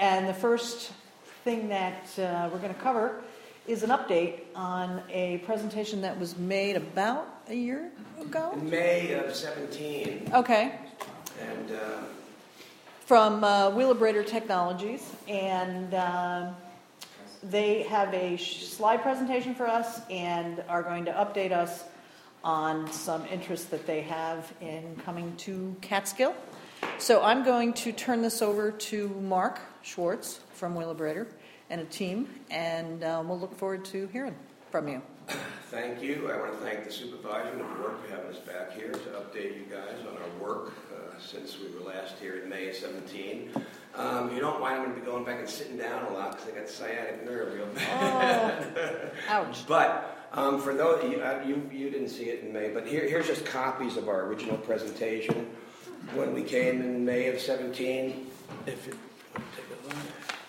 And the first thing that we're going to cover is an update on a presentation that was made about a year ago? In May of 17. Okay. And from Wheelabrator Technologies, and they have a slide presentation for us and are going to update us on some interest that they have in coming to Catskill. So I'm going to turn this over to Mark Schwartz from Wheelabrator and a team, and we'll look forward to hearing from you. Thank you. I want to thank the supervisor and the board for having us back here to update you guys on our work since we were last here in May of 17. You don't mind, I'm going to be going back and sitting down a lot because I got sciatic nerve real bad. Oh, ouch. But for those, you didn't see it in May, but here's just copies of our original presentation when we came in May of 17. If you take a look.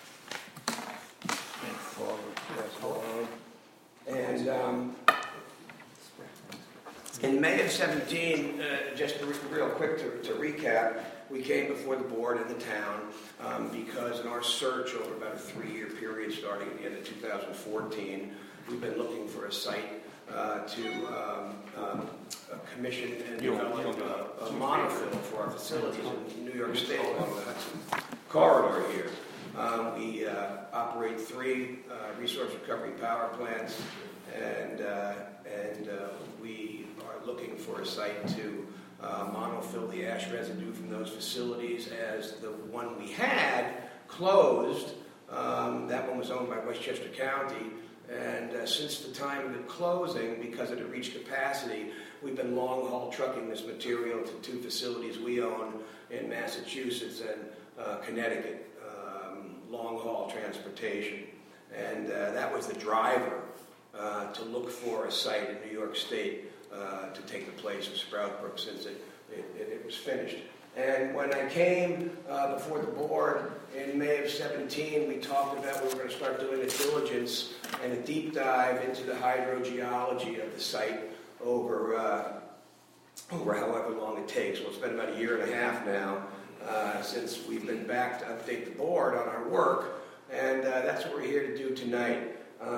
Forward, yes, along. And in May of 17, just real quick to recap, we came before the board and the town because in our search over about a 3-year period starting at the end of 2014, we've been looking for a site to commission and develop a monofill for our facilities in New York State along the Hudson corridor here. We operate 3 resource recovery power plants, and we are looking for a site to monofill the ash residue from those facilities, as the one we had closed. That one was owned by Westchester County, and since the time of it closing, because it had reached capacity, we've been long-haul trucking this material to 2 facilities we own in Massachusetts and Connecticut. Long-haul transportation, and that was the driver to look for a site in New York State to take the place of Sprout Brook since it was finished. And when I came before the board in May of 17, we talked about we were going to start doing a diligence and a deep dive into the hydrogeology of the site over however long it takes. Well, it's been about a year and a half now since we've been back to update the board on our work, and that's what we're here to do tonight.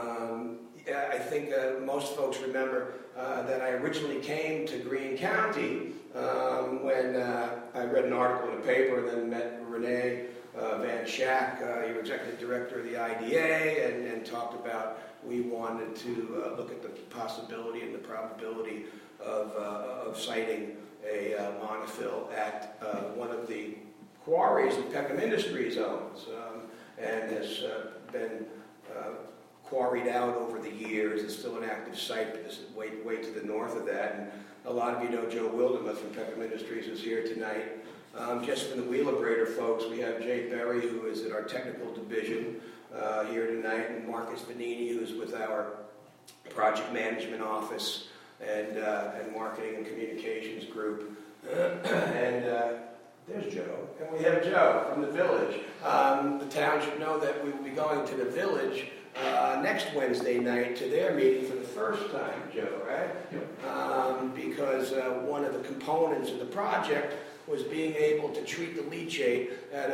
I think most folks remember that I originally came to Greene County when I read an article in the paper and then met Renee Van Schack, your executive director of the IDA, and talked about we wanted to look at the possibility and the probability of siting a monofill at one of the quarries that Peckham Industries owns and has been quarried out over the years. It's still an active site, but this is way to the north of that. And a lot of you know Joe Wildermuth from Peckham Industries is here tonight. Just from the Wheelabrator folks, we have Jay Berry, who is at our technical division here tonight, and Marcus Vanini, who's with our project management office and marketing and communications group. And there's Joe. And we have Joe from the village. The town should know that we will be going to the village next Wednesday night to their meeting for the first time, Joe, right? Yep. Because one of the components of the project was being able to treat the leachate at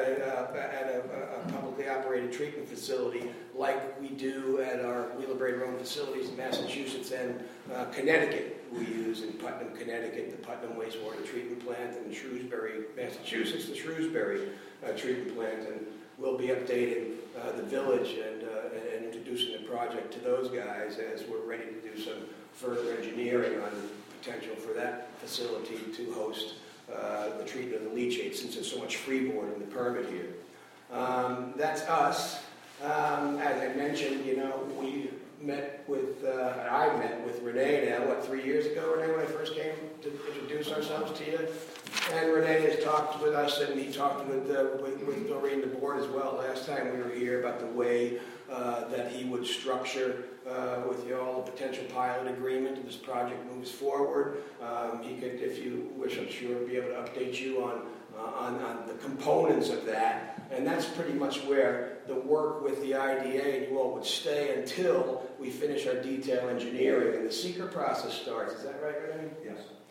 a publicly operated treatment facility like we do at our Wheelabrator-owned facilities in Massachusetts and Connecticut. We use in Putnam, Connecticut, the Putnam Wastewater Treatment Plant, and in Shrewsbury, Massachusetts, the Shrewsbury Treatment Plant. And we'll be updating the village and introducing the project to those guys as we're ready to do some further engineering on the potential for that facility to host the treatment of the leachate, since there's so much freeboard in the permit here. That's us. As I mentioned, we met with, I met with Renee now, 3 years ago, Renee, when I first came to introduce ourselves to you? And Renee has talked with us, and he talked with Doreen, the board, as well, last time we were here, about the way that he would structure with you all a potential pilot agreement if this project moves forward. He could, if you wish, I'm sure, be able to update you on the components of that. And that's pretty much where the work with the IDA and you all would stay until we finish our detail engineering and the seeker process starts. Is that right, Renee?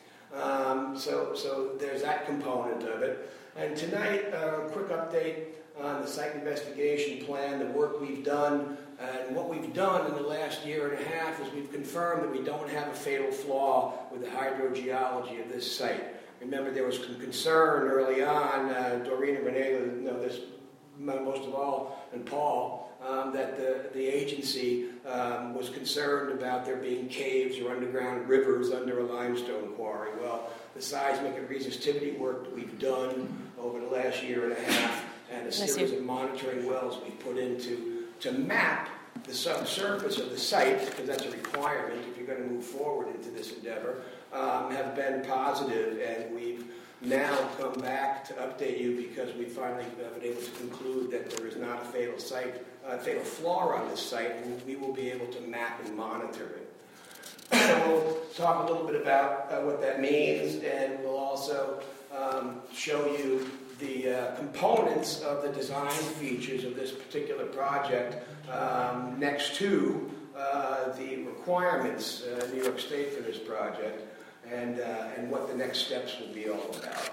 Yes. So there's that component of it. And tonight, a quick update on the site investigation plan, the work we've done, and what we've done in the last year and a half is we've confirmed that we don't have a fatal flaw with the hydrogeology of this site. Remember, there was some concern early on, Doreen and Renee know this most of all, and Paul, that the agency was concerned about there being caves or underground rivers under a limestone quarry. Well, the seismic and resistivity work that we've done over the last year and a half and a series of monitoring wells we've put into to map the subsurface of the site, because that's a requirement if you're going to move forward into this endeavor, have been positive, and we've now come back to update you because we finally have been able to conclude that there is not a fatal flaw on this site, and we will be able to map and monitor it. We'll talk a little bit about what that means, and we'll also show you the components of the design features of this particular project next to the requirements in New York State for this project, and what the next steps will be all about.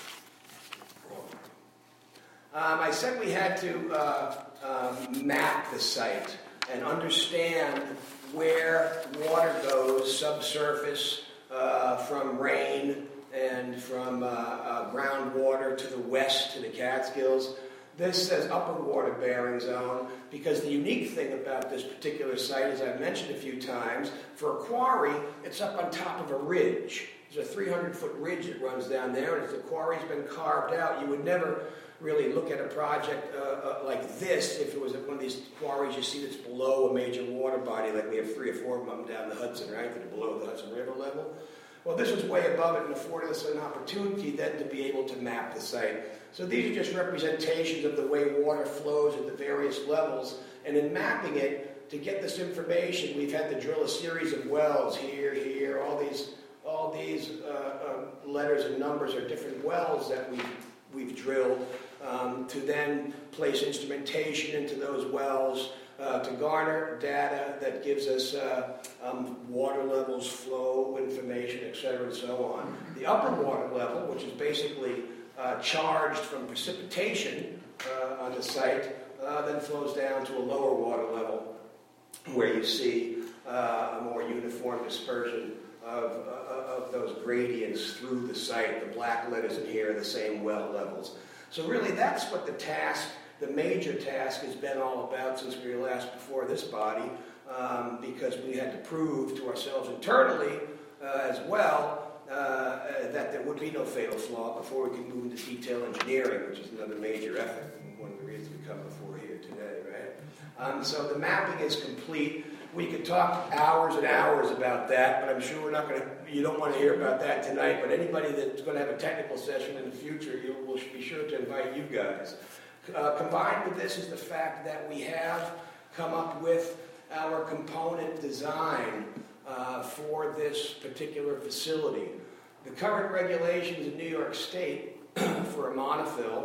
I said we had to map the site and understand where water goes subsurface from rain and from groundwater to the west to the Catskills. This says upper water bearing zone because the unique thing about this particular site, as I've mentioned a few times, for a quarry, it's up on top of a ridge. There's a 300-foot ridge that runs down there, and if the quarry's been carved out, you would never really look at a project like this if it was one of these quarries you see that's below a major water body, like we have 3 or 4 of them down the Hudson, right, that are below the Hudson River level. Well, this was way above it and afforded us an opportunity then to be able to map the site. So these are just representations of the way water flows at the various levels. And in mapping it, to get this information, we've had to drill a series of wells here, all these letters and numbers are different wells that we've drilled to then place instrumentation into those wells to garner data that gives us water levels, flow information, etc., and so on. The upper water level, which is basically charged from precipitation on the site, then flows down to a lower water level where you see a more uniform dispersion of those gradients through the site. The black letters in here are the same well levels. So really that's what the major task has been all about since we were last before this body, because we had to prove to ourselves internally as well that there would be no fatal flaw before we could move into detail engineering, which is another major effort, and one of the reasons we come before here today, right? So the mapping is complete. We could talk hours and hours about that, but I'm sure you don't want to hear about that tonight, but anybody that's going to have a technical session in the future, we'll be sure to invite you guys. Combined with this is the fact that we have come up with our component design for this particular facility. The current regulations in New York State for a monofill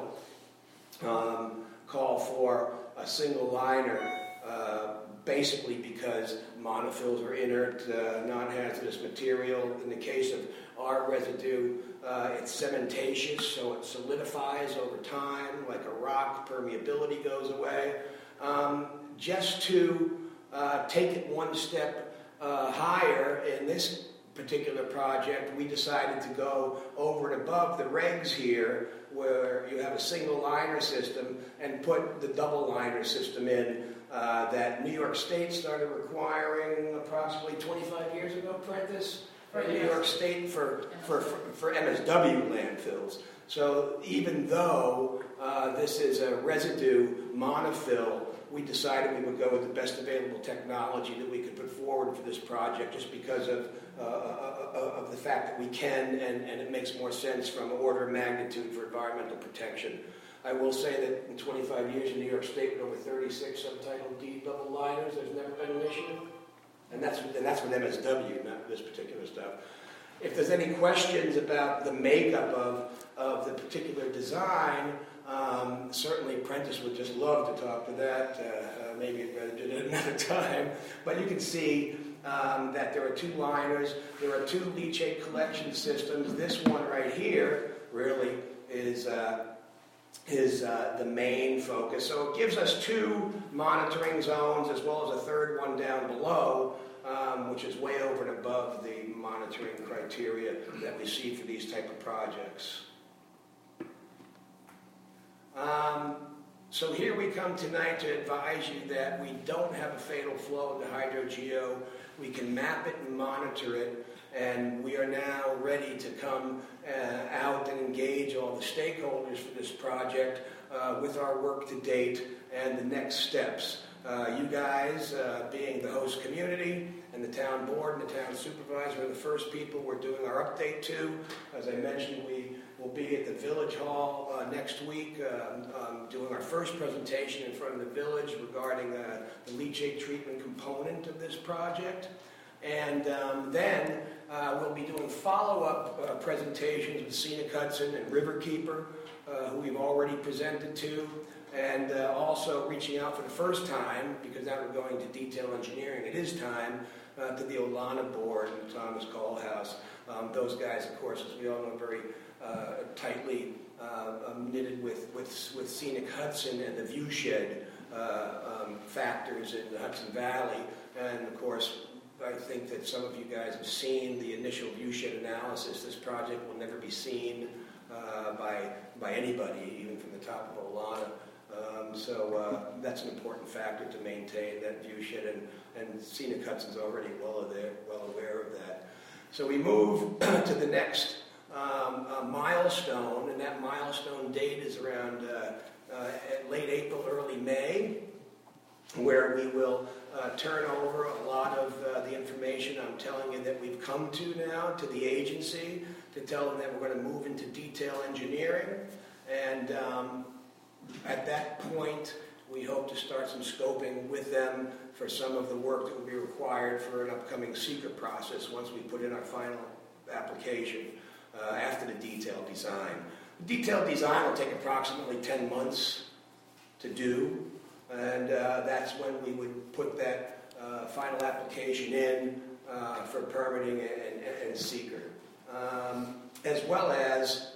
call for a single liner, basically because monofills are inert, non-hazardous material. In the case of our residue, it's cementatious, so it solidifies over time like a rock. Permeability goes away. Just to take it one step higher in this particular project, we decided to go over and above the regs here, where you have a single liner system, and put the double liner system in that New York State started requiring approximately 25 years ago, Prentice? In New York State for MSW landfills. So even though this is a residue monofill, we decided we would go with the best available technology that we could put forward for this project, just because of the fact that we can, and it makes more sense from order of magnitude for environmental protection. I will say that in 25 years in New York State, with over 36 Subtitle D double liners, there's never been an issue. And that's with MSW, not this particular stuff. If there's any questions about the makeup of the particular design, certainly Prentice would just love to talk to that. Maybe I'd rather do it another time. But you can see that there are 2 liners. There are 2 leachate collection systems. This one right here really is is the main focus. So it gives us 2 monitoring zones as well as a third one down below, which is way over and above the monitoring criteria that we see for these type of projects. So here we come tonight to advise you that we don't have a fatal flow into hydrogeo. We can map it and monitor it, and we are now ready to come out and engage all the stakeholders for this project with our work to date and the next steps. You guys, being the host community, and the town board and the town supervisor are the first people we're doing our update to. As I mentioned, we will be at the Village Hall next week doing our first presentation in front of the village regarding the leachate treatment component of this project. And then we'll be doing follow-up presentations with Scenic Hudson and Riverkeeper, who we've already presented to, and also reaching out for the first time, because now we're going to detail engineering, it is time, to the Olana board and Thomas Coalhouse. Those guys, of course, as we all know, very tightly knitted with Scenic Hudson and the viewshed factors in the Hudson Valley. And of course, I think that some of you guys have seen the initial viewshed analysis. This project will never be seen by anybody, even from the top of Olana. So that's an important factor to maintain that viewshed, and Scenic Hudson's already well aware of that. So we move to the next milestone, and that milestone date is around late April, early May, where we will turn over a lot of the information I'm telling you that we've come to now to the agency to tell them that we're going to move into detail engineering. And at that point, we hope to start some scoping with them for some of the work that will be required for an upcoming secret process once we put in our final application after the detailed design. The detailed design will take approximately 10 months to do, and that's when we would put that final application in for permitting and seeker. As well as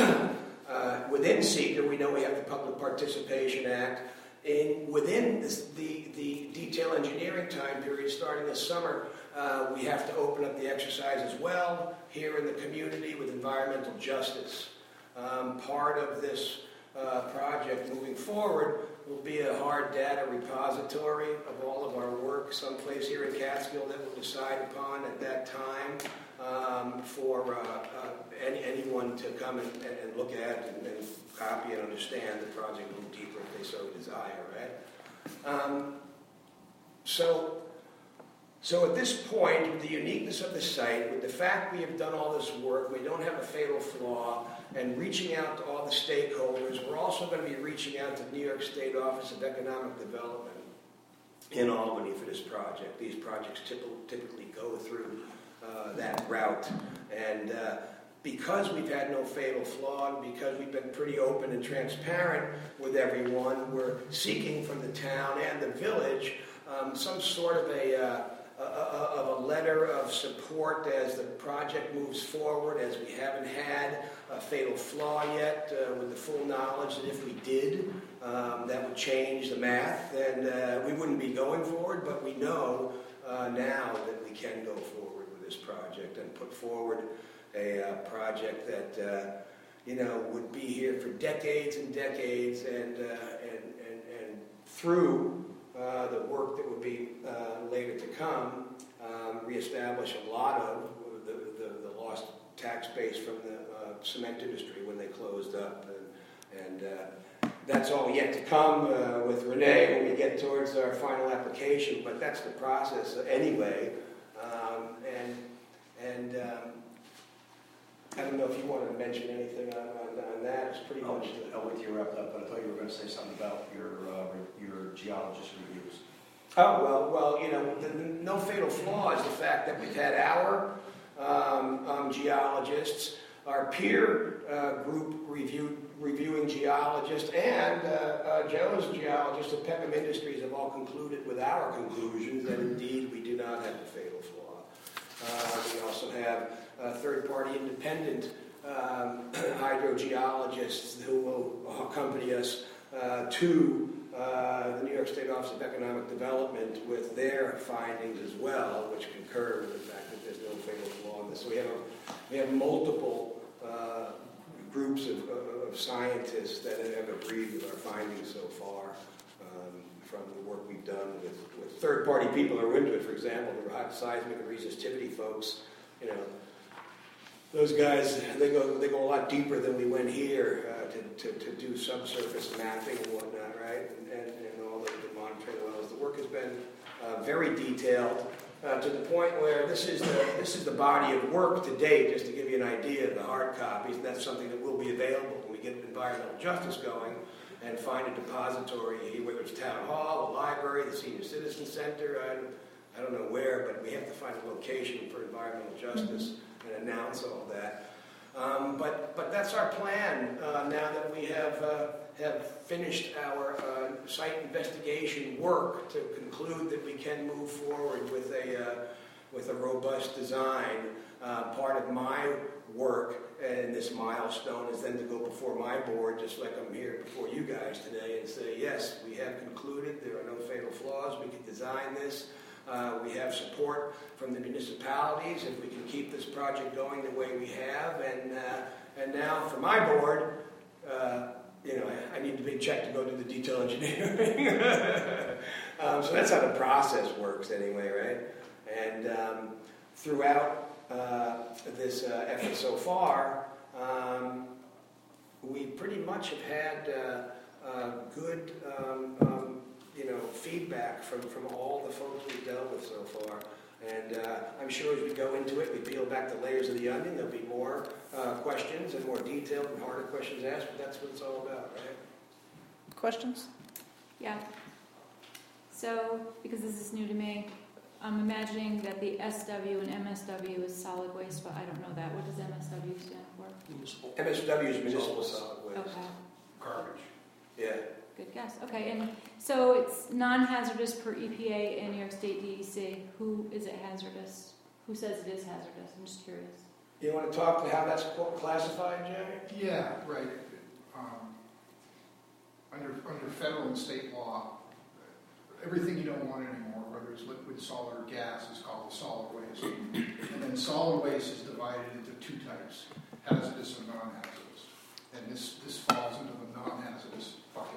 within seeker, we know we have the Public Participation Act. Within the detail engineering time period starting this summer, we have to open up the exercise as well here in the community with environmental justice. Part of this project moving forward will be a hard data repository of all of our work, someplace here in Catskill that we'll decide upon at that time for anyone to come and look at and copy and understand the project a little deeper if they so desire, right? So at this point, with the uniqueness of the site, with the fact we have done all this work, we don't have a fatal flaw, and reaching out to all the stakeholders, we're also going to be reaching out to the New York State Office of Economic Development in Albany for this project. These projects typically go through that route. And because we've had no fatal flaw, and because we've been pretty open and transparent with everyone, we're seeking from the town and the village some sort of a letter of support as the project moves forward, as we haven't had a fatal flaw yet, with the full knowledge that if we did, that would change the math, and we wouldn't be going forward, but we know now that we can go forward with this project and put forward a project that would be here for decades and decades, and through the work that would be later to come, reestablish a lot of the lost tax base from the cement industry when they closed up. And that's all yet to come with Renee when we get towards our final application, but that's the process anyway. I don't know if you want to mention anything on that. It's pretty much. I'll wait till you wrap up, but I thought you were going to say something about your geologist reviews. Oh, well, the no fatal flaw is the fact that we've had our geologists, our peer group reviewing geologists, and Joe's geologists at Peckham Industries have all concluded with our conclusions that indeed we do not have a fatal flaw. We also have third-party independent hydrogeologists who will accompany us to the New York State Office of Economic Development with their findings as well, which concur with the fact that there's no fatal flaw in this. So we have multiple groups of scientists that have agreed with our findings so far from the work we've done with third-party people who are into it. For example, the hot seismic and resistivity folks, you know, those guys, they go a lot deeper than we went here to do subsurface mapping and whatnot, right? And all the monitoring wells. The work has been very detailed to the point where this is the body of work to date, just to give you an idea of the hard copies. And that's something that will be available when we get environmental justice going and find a depository, whether it's town hall, the library, the senior citizen center. I don't know where, but we have to find a location for environmental justice and announce all that. But that's our plan now that we have finished our site investigation work to conclude that we can move forward with a robust design. Part of my work and this milestone is then to go before my board, just like I'm here before you guys today, and say, yes, we have concluded there are no fatal flaws, we can design this. We have support from the municipalities if we can keep this project going the way we have. And now for my board, I need the big check to go do the detail engineering. So that's how the process works anyway, right? And throughout this effort so far, we pretty much have had good feedback from all the folks we've dealt with so far. And I'm sure as we go into it, we peel back the layers of the onion, there'll be more questions and more detailed and harder questions asked, but that's what it's all about, right? Questions? Yeah. So, because this is new to me, I'm imagining that the SW and MSW is solid waste, but I don't know that. What does MSW stand for? Municipal. MSW is municipal solid waste. Okay. Garbage. Yeah. Good guess. Okay, and so it's non-hazardous per EPA and New York State DEC. Who is it hazardous? Who says it is hazardous? I'm just curious. You want to talk to how that's classified, Jay? Yeah, right. Under federal and state law, everything you don't want anymore, whether it's liquid, solid, or gas, is called solid waste. And then solid waste is divided into two types, hazardous and non-hazardous. And this falls into the non-hazardous bucket.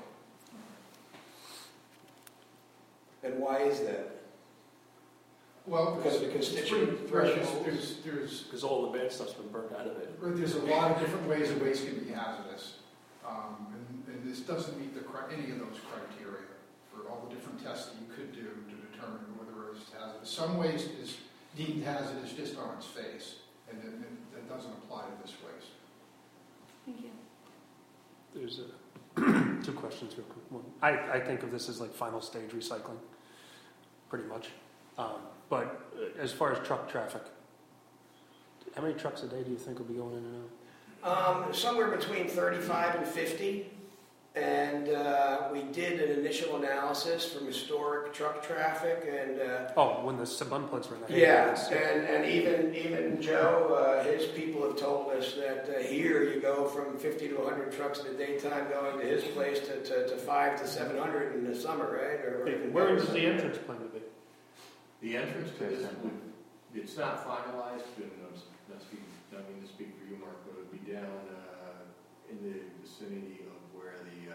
And why is that? Well, Because of the constituent threshold. There's Because all the bad stuff's been burnt out of it. there's a lot of different ways a waste can be hazardous. And this doesn't meet any of those criteria for all the different tests that you could do to determine whether it's hazardous. Some waste is deemed hazardous just on its face, and that doesn't apply to this waste. Thank you. There's two questions real quick. One, I think of this as like final stage recycling, pretty much. But as far as truck traffic, how many trucks a day do you think will be going in and out? Somewhere between 35 and 50. And we did an initial analysis from historic truck traffic, and When the Sabun plates were in the yeah, and even Joe, his people have told us that here you go from 50 to 100 trucks in the daytime going to his place to 500 to 700 in the summer, right? Or even Where better. is the entrance plan to be? The entrance to this would, it's not finalized, and I mean to speak for you, Mark, but it would be down in the vicinity of where the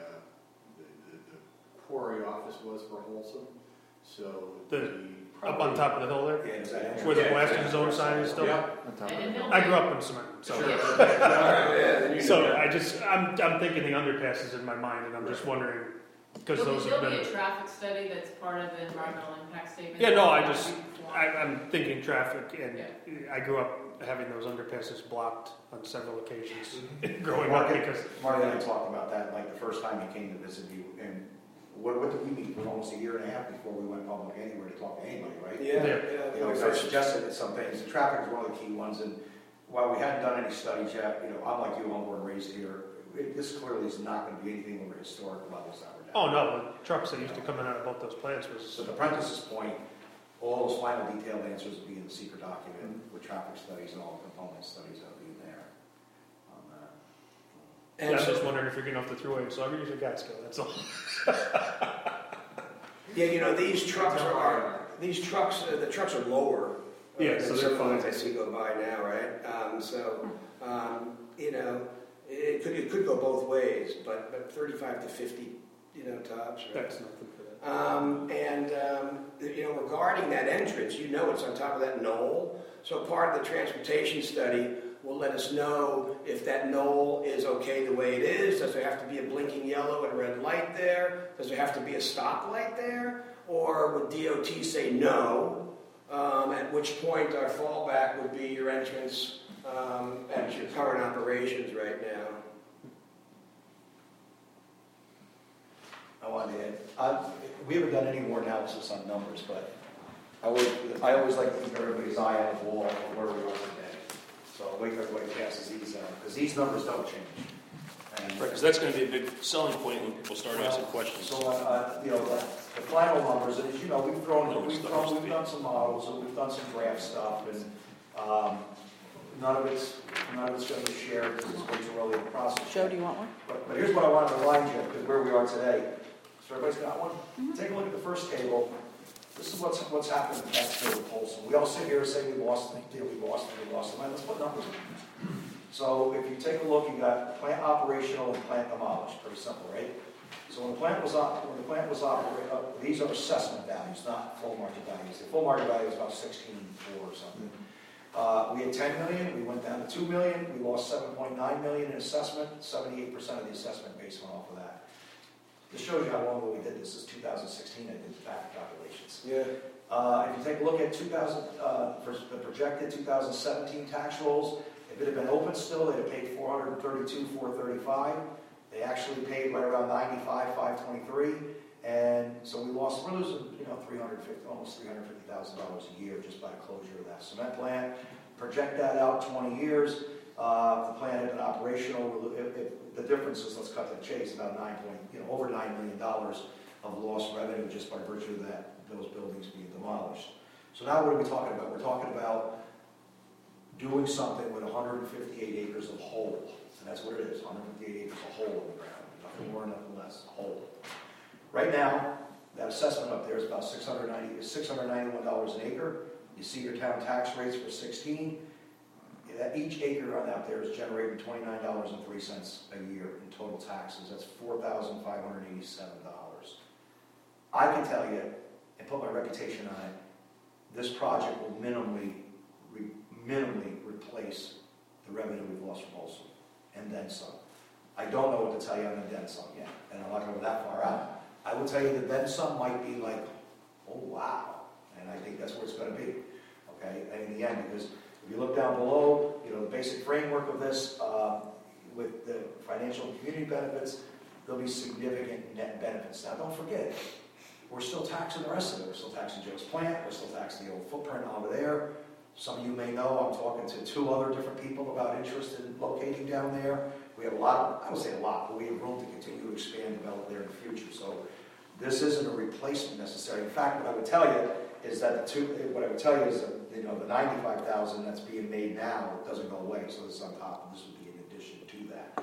quarry office was for Wholesome. So Up on top of the hill there? Yeah, exactly. Where the blasting zone sign is still? Yeah. I grew up in cement, so. So I'm thinking the underpass is in my mind, and I'm just wondering, because those have There'll been. be a traffic study that's part of the environmental impact statement. Yeah, no, I'm thinking traffic, and I grew up having those underpasses blocked on several occasions growing up because. Mark and I talked about that, like the first time he came to visit you, and what did we meet for almost a year and a half before we went public anywhere to talk to anybody, right? Yeah. You know, so I suggested that some things, the traffic is one of the key ones, and while we hadn't done any studies yet, I'm like you, I'm born and raised here, this clearly is not going to be anything over historic levels that we're down. Oh, no, the trucks that used to come in and out of both those plants was. So to Prentice's point, all those final detailed answers will be in the secret document with traffic studies and all the component studies that will be in there. And I'm so- just wondering if you're getting off the thruway in Sauger, use a Catskill, that's all. Yeah, you know, these trucks, the trucks are lower. Yeah, than so some they're of the ones fine. I see go by now, right? You know, it could go both ways, but 35 to 50, you know, tops, right? That's nothing for that. You know, regarding that entrance, you know it's on top of that knoll. So part of the transportation study will let us know if that knoll is okay the way it is. Does there have to be a blinking yellow and red light there? Does there have to be a stoplight there? Or would DOT say no? At which point our fallback would be your entrance at your current operations right now. I wanted to add, we haven't done any more analysis on numbers, but I always like to keep everybody's eye on the wall of where we are today. So wait till everybody passes these out, because these numbers don't change. And- Right, because that's going to be a big selling point when people start asking questions. So, you know, the final numbers, and as you know, we've done some models, and we've done some graph stuff, and none of it's going to be shared because it's way too early in the process. Joe, do you want one? But here's what I wanted to remind you, because where we are today. So everybody's got one? Take a look at the first table. This is what's happened in Catskill with Polson. We all sit here and say we lost the deal, we lost it. Let's put numbers in. So if you take a look, you got plant operational and plant demolished. Pretty simple, right? So when the plant was operating, these are assessment values, not full market values. The full market value is about 16.4 or something. We had 10 million, we went down to 2 million, we lost 7.9 million in assessment, 78% of the assessment base went off of that. This shows you how long ago we did this. This is 2016, I did the back calculations. Yeah. If you take a look at for the projected 2017 tax rolls, if it had been open still, they'd have paid 432,435. They actually paid right around 95,523, and so we're losing, you know, almost $350,000 a year just by the closure of that cement plant. Project that out 20 years. If the plant had been operational, the difference is, let's cut to the chase, about over $9 million of lost revenue just by virtue of those buildings being demolished. So now what are we talking about? We're talking about doing something with 158 acres of hole, and that's what it is, 158 acres of hole in the ground, nothing more, nothing less, hole. Right now, that assessment up there is about $691 an acre. You see your town tax rates for 16. Each acre on out there is generating $29.03 a year in total taxes. That's $4,587. I can tell you, and put my reputation on it, this project will minimally replace the revenue we've lost from Olson, and then some. I don't know what to tell you on the then some yet, and I'm not going to go that far out. I will tell you that then some might be like, oh wow, and I think that's where it's going to be, okay, and in the end, because if you look down below, you know, the basic framework of this, with the financial and community benefits, there'll be significant net benefits. Now don't forget, we're still taxing the rest of it. We're still taxing Joe's plant, we're still taxing the old footprint over there. Some of you may know, I'm talking to 2 other different people about interest in locating down there. We have a lot, I would say a lot, but we have room to continue to expand and develop there in the future. So this isn't a replacement necessarily. In fact, what I would tell you is that you know, the 95,000 that's being made now doesn't go away, so this is on top, this would be in addition to that.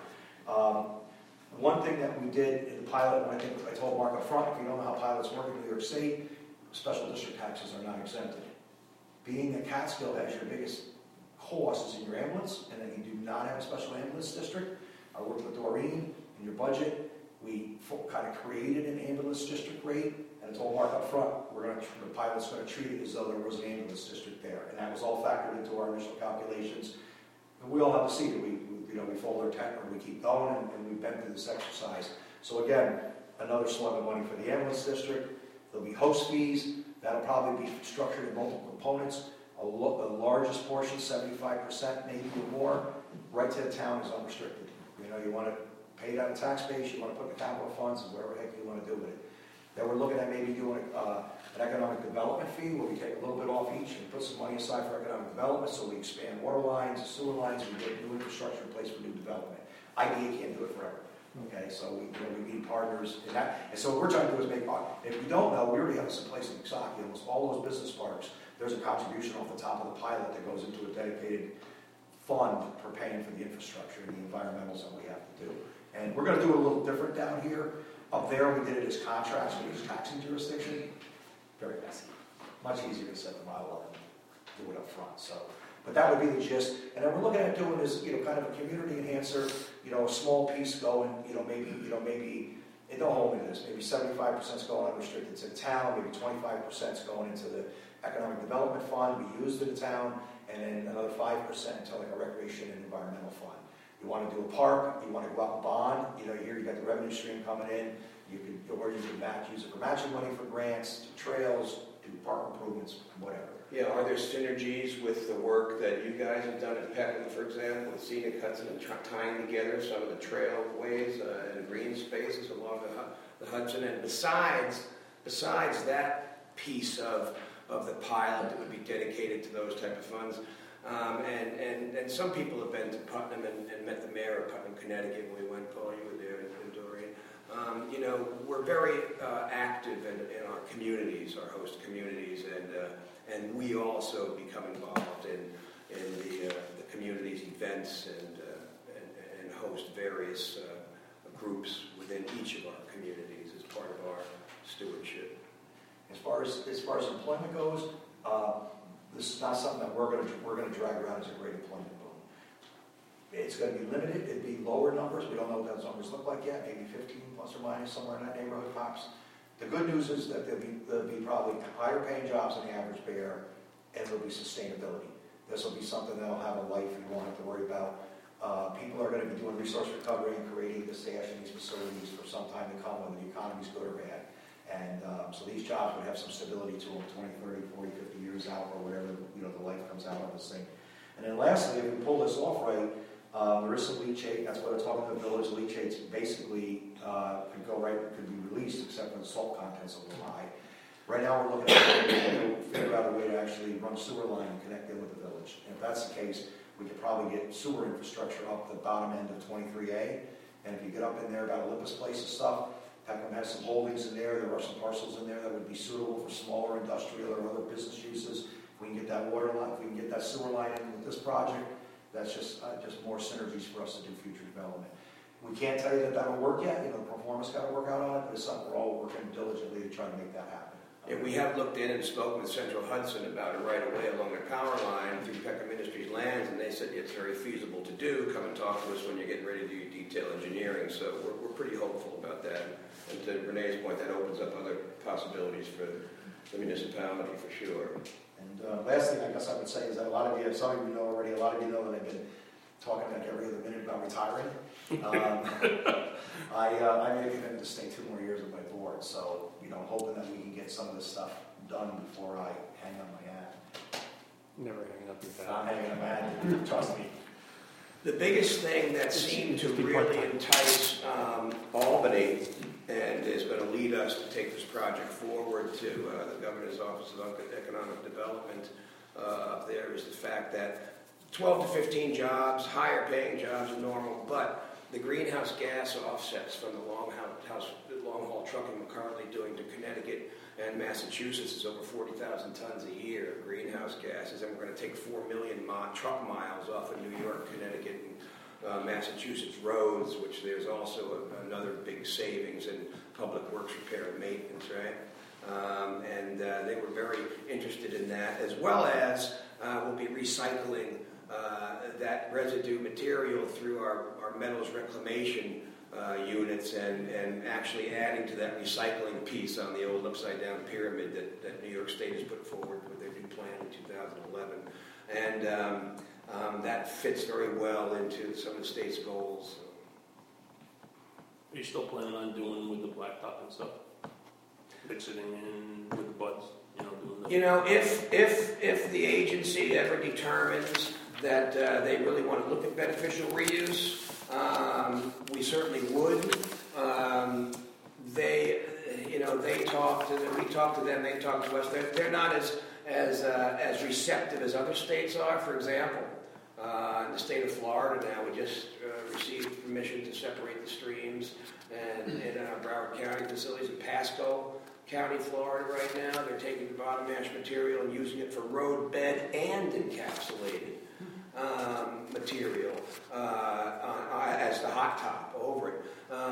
One thing that we did in the pilot, and I told Mark up front, if you don't know how pilots work in New York State, special district taxes are not exempted. Being that Catskill has your biggest cost is in your ambulance, and that you do not have a special ambulance district, I worked with Doreen in your budget. We kind of created an ambulance district rate, and I told Mark up front, the pilot's going to treat it as though there was an ambulance district there, and that was all factored into our initial calculations. And we all have to see that we fold our tent or we keep going, and we've been through this exercise. So again, another slug of money for the ambulance district. There'll be host fees. That'll probably be structured in multiple components. The largest portion, 75%, maybe more, right to the town is unrestricted. You know, you want to pay it out of tax base, you want to put the capital funds, and whatever the heck you want to do with it. Then we're looking at maybe doing an economic development fee where we take a little bit off each and put some money aside for economic development, so we expand water lines, sewer lines, and we get new infrastructure in place for new development. IDA can't do it forever. Okay, so we need partners in that. And so what we're trying to do is make, if you don't know, we already have this in place in Coxsackie, almost all those business parks, there's a contribution off the top of the pilot that goes into a dedicated fund for paying for the infrastructure and the environmentals that we have to do. And we're gonna do it a little different down here. Up there, we did it as contracts, we use taxing jurisdiction. Very messy. Much easier to set the model up and do it up front, so. But that would be the gist. And then we're looking at doing this, kind of a community enhancer, a small piece going, maybe, and don't hold me to this, maybe 75% is going unrestricted to the town, maybe 25% is going into the economic development fund we use in the town, and then another 5% into like a recreation and environmental fund. You want to do a park, you want to go out and bond, here you got the revenue stream coming in, or you can use it for matching money for grants, do trails, do park improvements, whatever. Yeah, are there synergies with the work that you guys have done at Peckham, for example, with Scenic Hudson and tying together some of the trailways and green spaces along the Hudson? And besides that piece of the pilot that would be dedicated to those type of funds, and some people have been to Putnam and met the mayor of Putnam, Connecticut when we went, Paul, you were there, and Dorian. We're very active in our communities, our host communities, and we also become involved in the community's events and host various groups within each of our communities as part of our stewardship. As far as employment goes, this is not something that we're going to drag around as a great employment boom. It's going to be limited. It'd be lower numbers. We don't know what those numbers look like yet. Maybe 15 plus or minus, somewhere in that neighborhood, pops. The good news is that there'll be probably higher paying jobs than the average bear, and there'll be sustainability. This will be something that'll have a life you won't have to worry about. People are going to be doing resource recovery and creating the stash in these facilities for some time to come, whether the economy's good or bad. And so these jobs would have some stability to them 20, 30, 40, 50 years out, or whatever the life comes out of this thing. And then lastly, if we pull this off right, there is some leachate. That's what it's talking about. The village leachate basically could be released, except for the salt content's a little high. Right now, we're looking at figure out a way to actually run a sewer line and connect in with the village. And if that's the case, we could probably get sewer infrastructure up the bottom end of 23A. And if you get up in there about Olympus Place and stuff, Peckham has some holdings in there. There are some parcels in there that would be suitable for smaller industrial or other business uses. If we can get that water line, if we can get that sewer line in with this project, that's just more synergies for us to do future development. We can't tell you that that'll work yet. The performance got to work out on it, but it's something we're all working diligently to try to make that happen. Yeah, we have looked in and spoken with Central Hudson about it right away along their power line through Peckham Industries lands, and they said it's very feasible to do. Come and talk to us when you're getting ready to do your detail engineering. So we're pretty hopeful about that. And to Renee's point, that opens up other possibilities for the municipality for sure. And last thing I guess I would say is that some of you know already, a lot of you know that I've been talking like every other minute about retiring. I made a commitment to stay 2 more years with my board, so hoping that we can get some of this stuff done before I hang up my hat. Never hanging up your I'm hat. hanging up my hat, trust me. The biggest thing that seemed to really entice Albany and is going to lead us to take this project forward to the Governor's Office of Economic Development up there is the fact that 12 to 15 jobs, higher paying jobs than normal, but the greenhouse gas offsets from the long-haul trucking we're currently doing to Connecticut and Massachusetts is over 40,000 tons a year of greenhouse gases, and we're going to take 4 million truck miles off of New York, Connecticut, and Massachusetts roads, which there's also another big savings in public works repair and maintenance, right? And they were very interested in that, as well as we'll be recycling that residue material through our metals reclamation units and actually adding to that recycling piece on the old upside-down pyramid that New York State has put forward with their new plan in 2011. And that fits very well into some of the state's goals. Are you still planning on doing with the blacktop and stuff? Mixing in with the buds, doing that? If the agency ever determines that they really want to look at beneficial reuse, we certainly would. They talk to them, we talk to them, they talk to us. They're not as receptive as other states are. For example, in the state of Florida now, we just received permission to separate the streams, and in our Broward County facilities in Pasco County, Florida right now, they're taking the bottom ash material and using it for road bed and encapsulated. material as the hot top over it.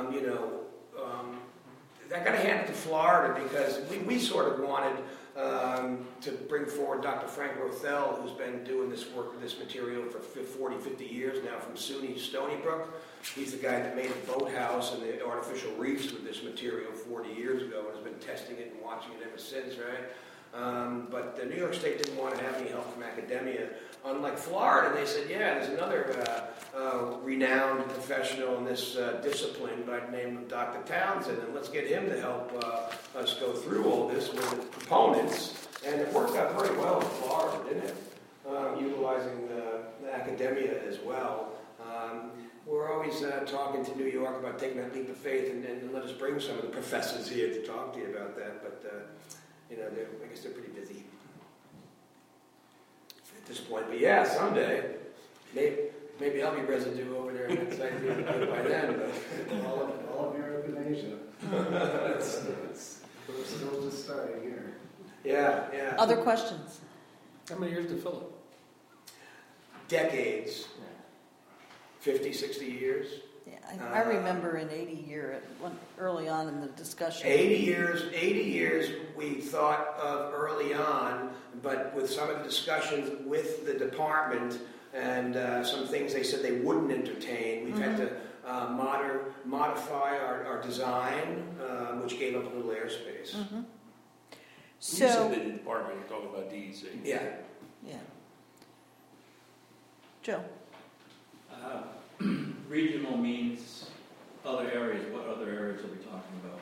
I got to hand it to Florida because we sort of wanted to bring forward Dr. Frank Rothel, who's been doing this work with this material for 40, 50 years now from SUNY Stony Brook. He's the guy that made the boathouse and the artificial reefs with this material 40 years ago and has been testing it and watching it ever since, right? But New York State didn't want to have any help from academia. Unlike Florida, they said, yeah, there's another renowned professional in this discipline by the name of Dr. Townsend, and let's get him to help us go through all this with the proponents. And it worked out very well in Florida, didn't it? Utilizing the academia as well. We're always talking to New York about taking that leap of faith, and let us bring some of the professors here to talk to you about that. But I guess they're pretty busy at this point. But yeah, someday, maybe I'll be residue over there in that site by then. But All of Europe and Asia. We're still just starting here. Yeah. Other questions? How many years to fill it? Decades. 50, 60 years. Yeah, I remember in 80 year, early on in the discussion. 80 years we thought of early on, but with some of the discussions with the department and some things they said they wouldn't entertain, we've had to modify our design, which gave up a little airspace. Mm-hmm. You So, said the department, you're talking about DEC. Yeah. Joe? Regional means other areas. What other areas are we talking about?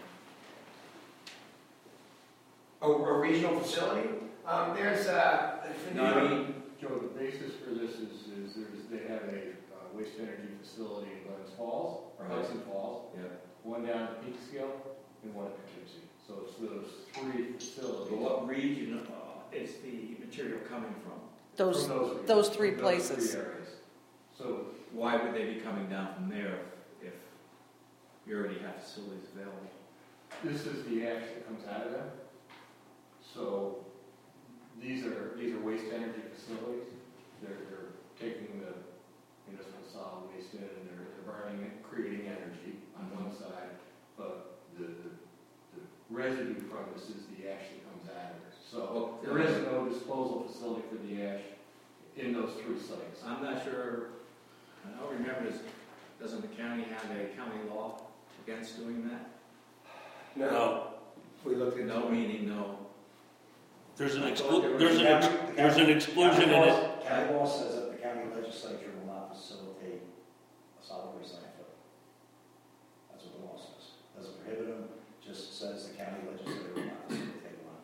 A regional facility? There's No, I mean, Joe, the basis for this is they have a waste energy facility in Glens Falls, or Hudson Falls, one down at Peekskill and one at Poughkeepsie. So it's those three facilities. but what region is the material coming from? Those From those three from places. Those three areas. So Why would they be coming down from there if you already have facilities available? this is the ash that comes out of them. So these are waste energy facilities. They're taking the municipal solid waste in and they're burning it, creating energy on one side, but the residue from this is the ash that comes out of it. So there is no disposal facility for the ash in those three sites. I'm not sure, I don't remember, doesn't the county have a county law against doing that? No. We looked at No meaning no. There's an I exclusion thought there was- in it. County law says that the county legislature will not facilitate a solid waste landfill. That's what the law says. Doesn't prohibit them, just says the county legislature will not facilitate one.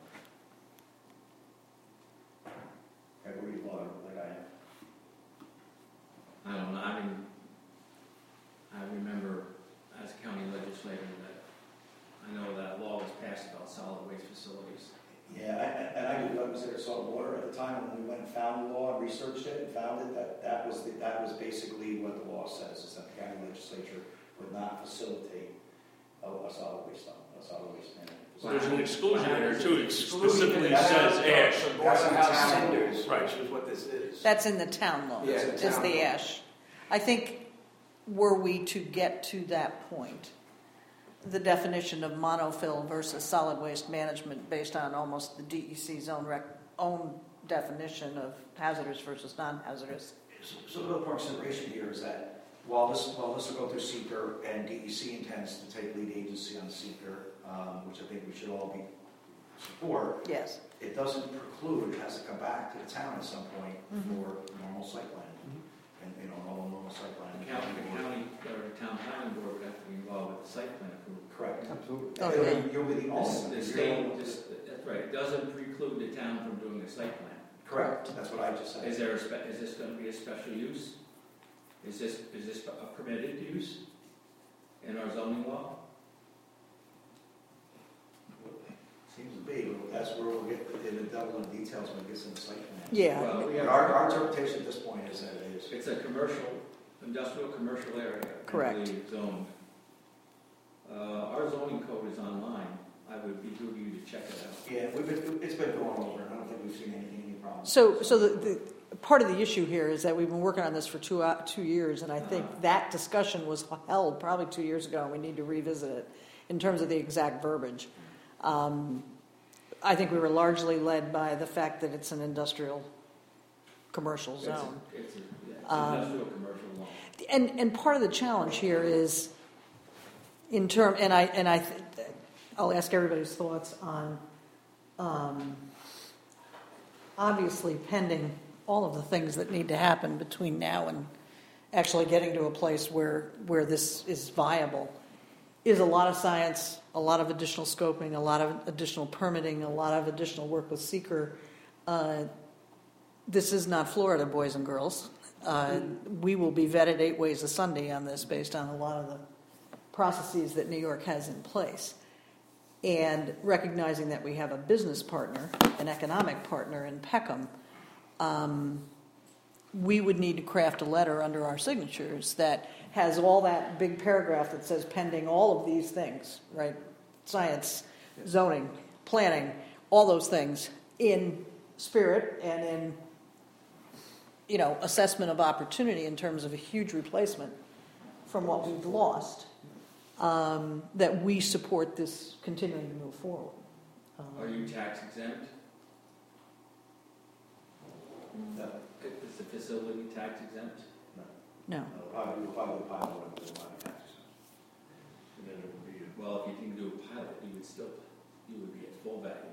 Okay, what do you thought of like I am? I don't know, I remember as a county legislator that I know that law was passed about solid waste facilities. Yeah, and I did represent salt water at the time when we went and found the law, researched it, and found it, that was basically what the law says, is that the county legislature would not facilitate a solid waste management. So there's an exclusion in there too. It Exclusion. specifically That's says what- ash. Suburban house Town. cinders, Right. which is what this is. That's in the town law, Yeah, the is town the law. ash. I think, were we to get to that point, the definition of monofill versus solid waste management based on almost the DEC's own definition of hazardous versus non-hazardous. So the important consideration here is that while this will go through SEPR and DEC intends to take lead agency on SEPR, which I think we should all support, Yes. it doesn't preclude, it has to come back to the town at some point for normal site plan. And, normal site plan. The county or the town planning board would have to be involved with the site plan approval. Correct. Absolutely. Oh, yeah. You'll be the only. The state, that's right, it doesn't preclude the town from doing a site plan. Correct, that's what I just said. Is this going to be a special use? Is this a permitted use in our zoning law? Seems to be, but that's where we'll get in the devil in the details when it gets in the site plan. Yeah. Well, we But have, our interpretation at this point is that it is. it's a industrial commercial area. I Correct. believe, zoned. Our zoning code is online. I would behoove you to check it out. Yeah, it's been going over, and I don't think we've seen any problems. So the part of the issue here is that we've been working on this for 2 years, and I think that discussion was held probably 2 years ago, and we need to revisit it in terms of the exact verbiage. I think we were largely led by the fact that it's an industrial commercial zone. It's industrial commercial law. And part of the challenge here is I'll ask everybody's thoughts on obviously pending all of the things that need to happen between now and actually getting to a place where this is viable, is a lot of science, a lot of additional scoping, a lot of additional permitting, a lot of additional work with seeker. This is not Florida, boys and girls. We will be vetted 8 ways a Sunday on this based on a lot of the processes that New York has in place. And recognizing that we have a business partner, an economic partner in Peckham, we would need to craft a letter under our signatures that has all that big paragraph that says pending all of these things, right? Science, zoning, planning, all those things in spirit and in, assessment of opportunity in terms of a huge replacement from what we've lost, that we support this continuing to move forward. Are you tax exempt? No. Is the facility tax exempt? No. Probably do a pilot when we do my taxes. And then it would be, Well, if you didn't do a pilot, you would be at full value.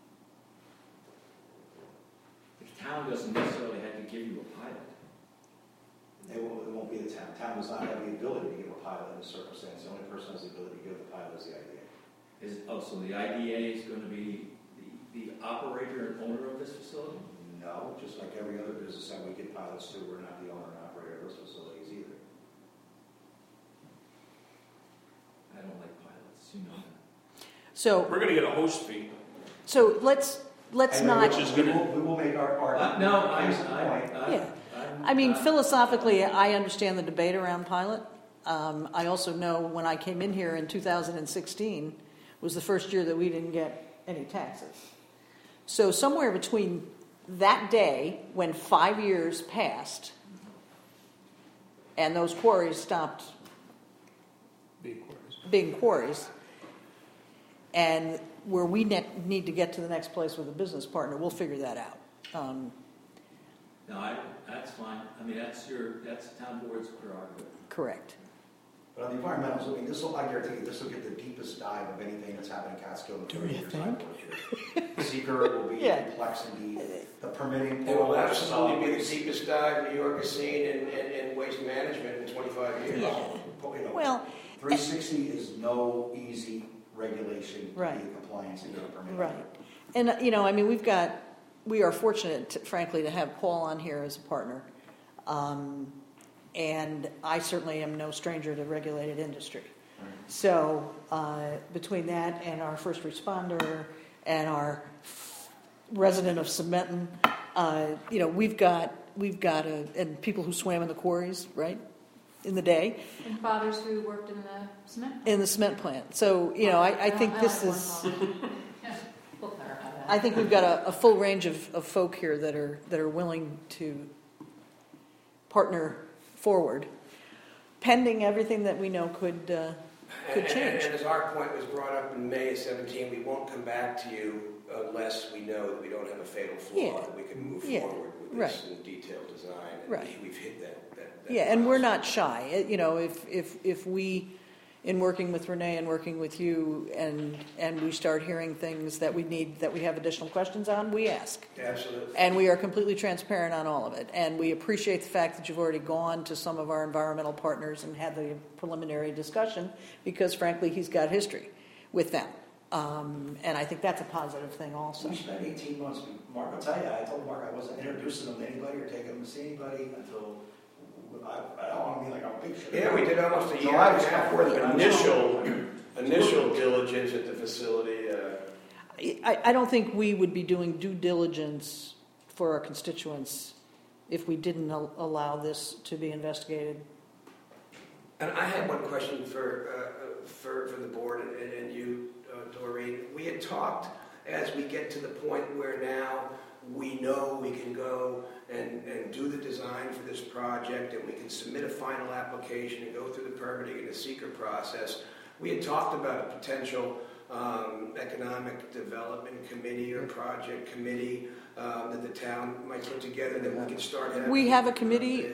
The town doesn't necessarily have to give you a pilot. It won't be the town. Town does not have the ability to give a pilot in this circumstance. The only person who has the ability to give the pilot is the IDA. So the IDA is going to be the operator and owner of this facility? No, just like every other business that we give pilots to, we're not the owner and operator of those facilities either. I don't like pilots, you know that. So We're going to get a host fee. So let's not. Which is we will make our part. I mean, philosophically, I understand the debate around pilot. I also know when I came in here in 2016 was the first year that we didn't get any taxes. So somewhere between that day when 5 years passed and those quarries stopped being quarries, and where we need to get to the next place with a business partner, we'll figure that out. No, that's fine. I mean, that's the town board's prerogative. Correct. But on the environmentals, I mean, I guarantee you, this will get the deepest dive of anything that's happened in Catskill in the 30 years I've worked here. Seeker will be complex and deep. The permitting. It will absolutely be the deepest dive New York has seen in waste management in 25 years. Well, 360 is no easy regulation to Right. be in compliance and get permitted. right. And, I mean, we are fortunate, frankly, to have Paul on here as a partner. And I certainly am no stranger to regulated industry. Right. So between that and our first responder and our resident of Cementon, we've got and people who swam in the quarries, right, in the day. And fathers who worked in the cement. In the cement plant. So, I think this is. We'll clarify that. I think we've got a full range of folk here that are willing to partner forward, pending everything that we know could change. And as our point was brought up in May of 17, we won't come back to you unless we know that we don't have a fatal flaw, that we can move forward with this in detailed design. And Right. we've hit that And we're not shy. If we, in working with Renee and working with you, and we start hearing things that we have additional questions on, we ask. Absolutely. And we are completely transparent on all of it. And we appreciate the fact that you've already gone to some of our environmental partners and had the preliminary discussion, because frankly, he's got history with them. And I think that's a positive thing also. We spent 18 months, Mark, I'll tell you, I told Mark I wasn't introducing him to anybody or taking him to see anybody until, I don't want to be like a big shit. Yeah, we did almost a year and a half worth of initial diligence at the facility. I don't think we would be doing due diligence for our constituents if we didn't allow this to be investigated. And I had one question for the board and you, Doreen. We had talked as we get to the point where now we know we can go and do the design for this project, and we can submit a final application and go through the permitting and the seeker process. We had talked about a potential economic development committee or project committee that the town might put together that we can start having. We have a committee.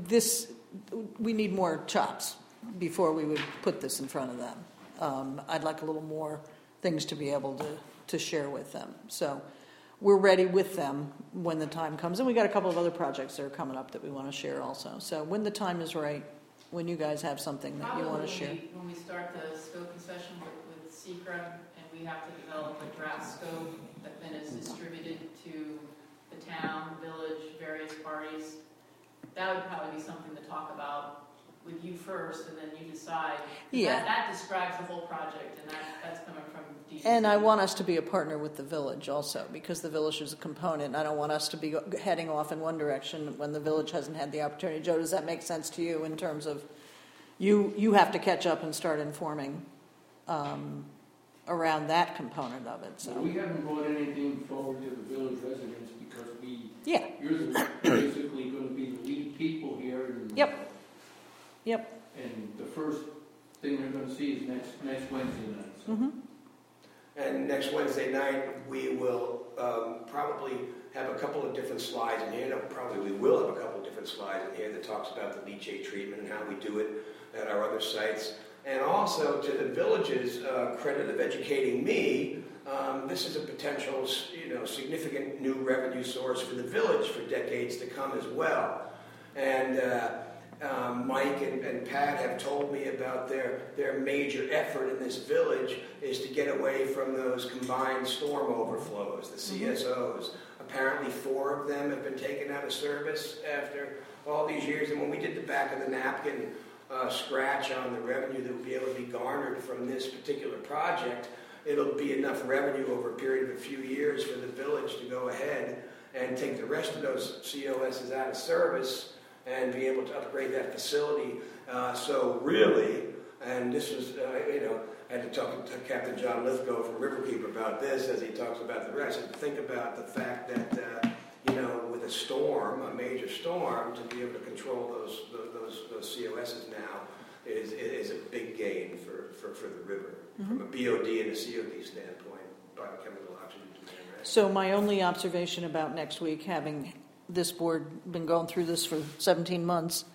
We need more chops before we would put this in front of them. I'd like a little more things to be able to share with them. So we're ready with them when the time comes. And we got a couple of other projects that are coming up that we want to share also. So when the time is right, when you guys have something that you want to share. When we start the scoping session with SECRA, and we have to develop a draft scope that then is distributed to the town, village, various parties, that would probably be something to talk about with you first, and then you decide. Yeah. That describes the whole project, and that's coming from DEC. And I want us to be a partner with the village also, because the village is a component. I don't want us to be heading off in one direction when the village hasn't had the opportunity. Joe, does that make sense to you in terms of you have to catch up and start informing around that component of it? So Well, we haven't brought anything forward to the village residents because yeah. you're basically going to be the lead people here. And, Yep. And the first thing they're going to see is next Wednesday night. So. Mm-hmm. And next Wednesday night, we will probably have a couple of different slides in here. No, probably we will have a couple of different slides in here that talks about the leachate treatment and how we do it at our other sites. And also, to the village's credit of educating me, this is a potential, significant new revenue source for the village for decades to come as well. And Mike and Pat have told me about their major effort in this village is to get away from those combined storm overflows, the CSOs. Apparently 4 of them have been taken out of service after all these years. And when we did the back of the napkin scratch on the revenue that will be able to be garnered from this particular project, it'll be enough revenue over a period of a few years for the village to go ahead and take the rest of those COSs out of service and be able to upgrade that facility. So really, and this was, I had to talk to Captain John Lithgow from Riverkeeper about this as he talks about the rest. And think about the fact that, with a storm, a major storm, to be able to control those COSs now is a big gain for the river, from a BOD and a COD standpoint, biochemical oxygen demand. Right? So my only observation about next week, having this board been going through this for 17 months,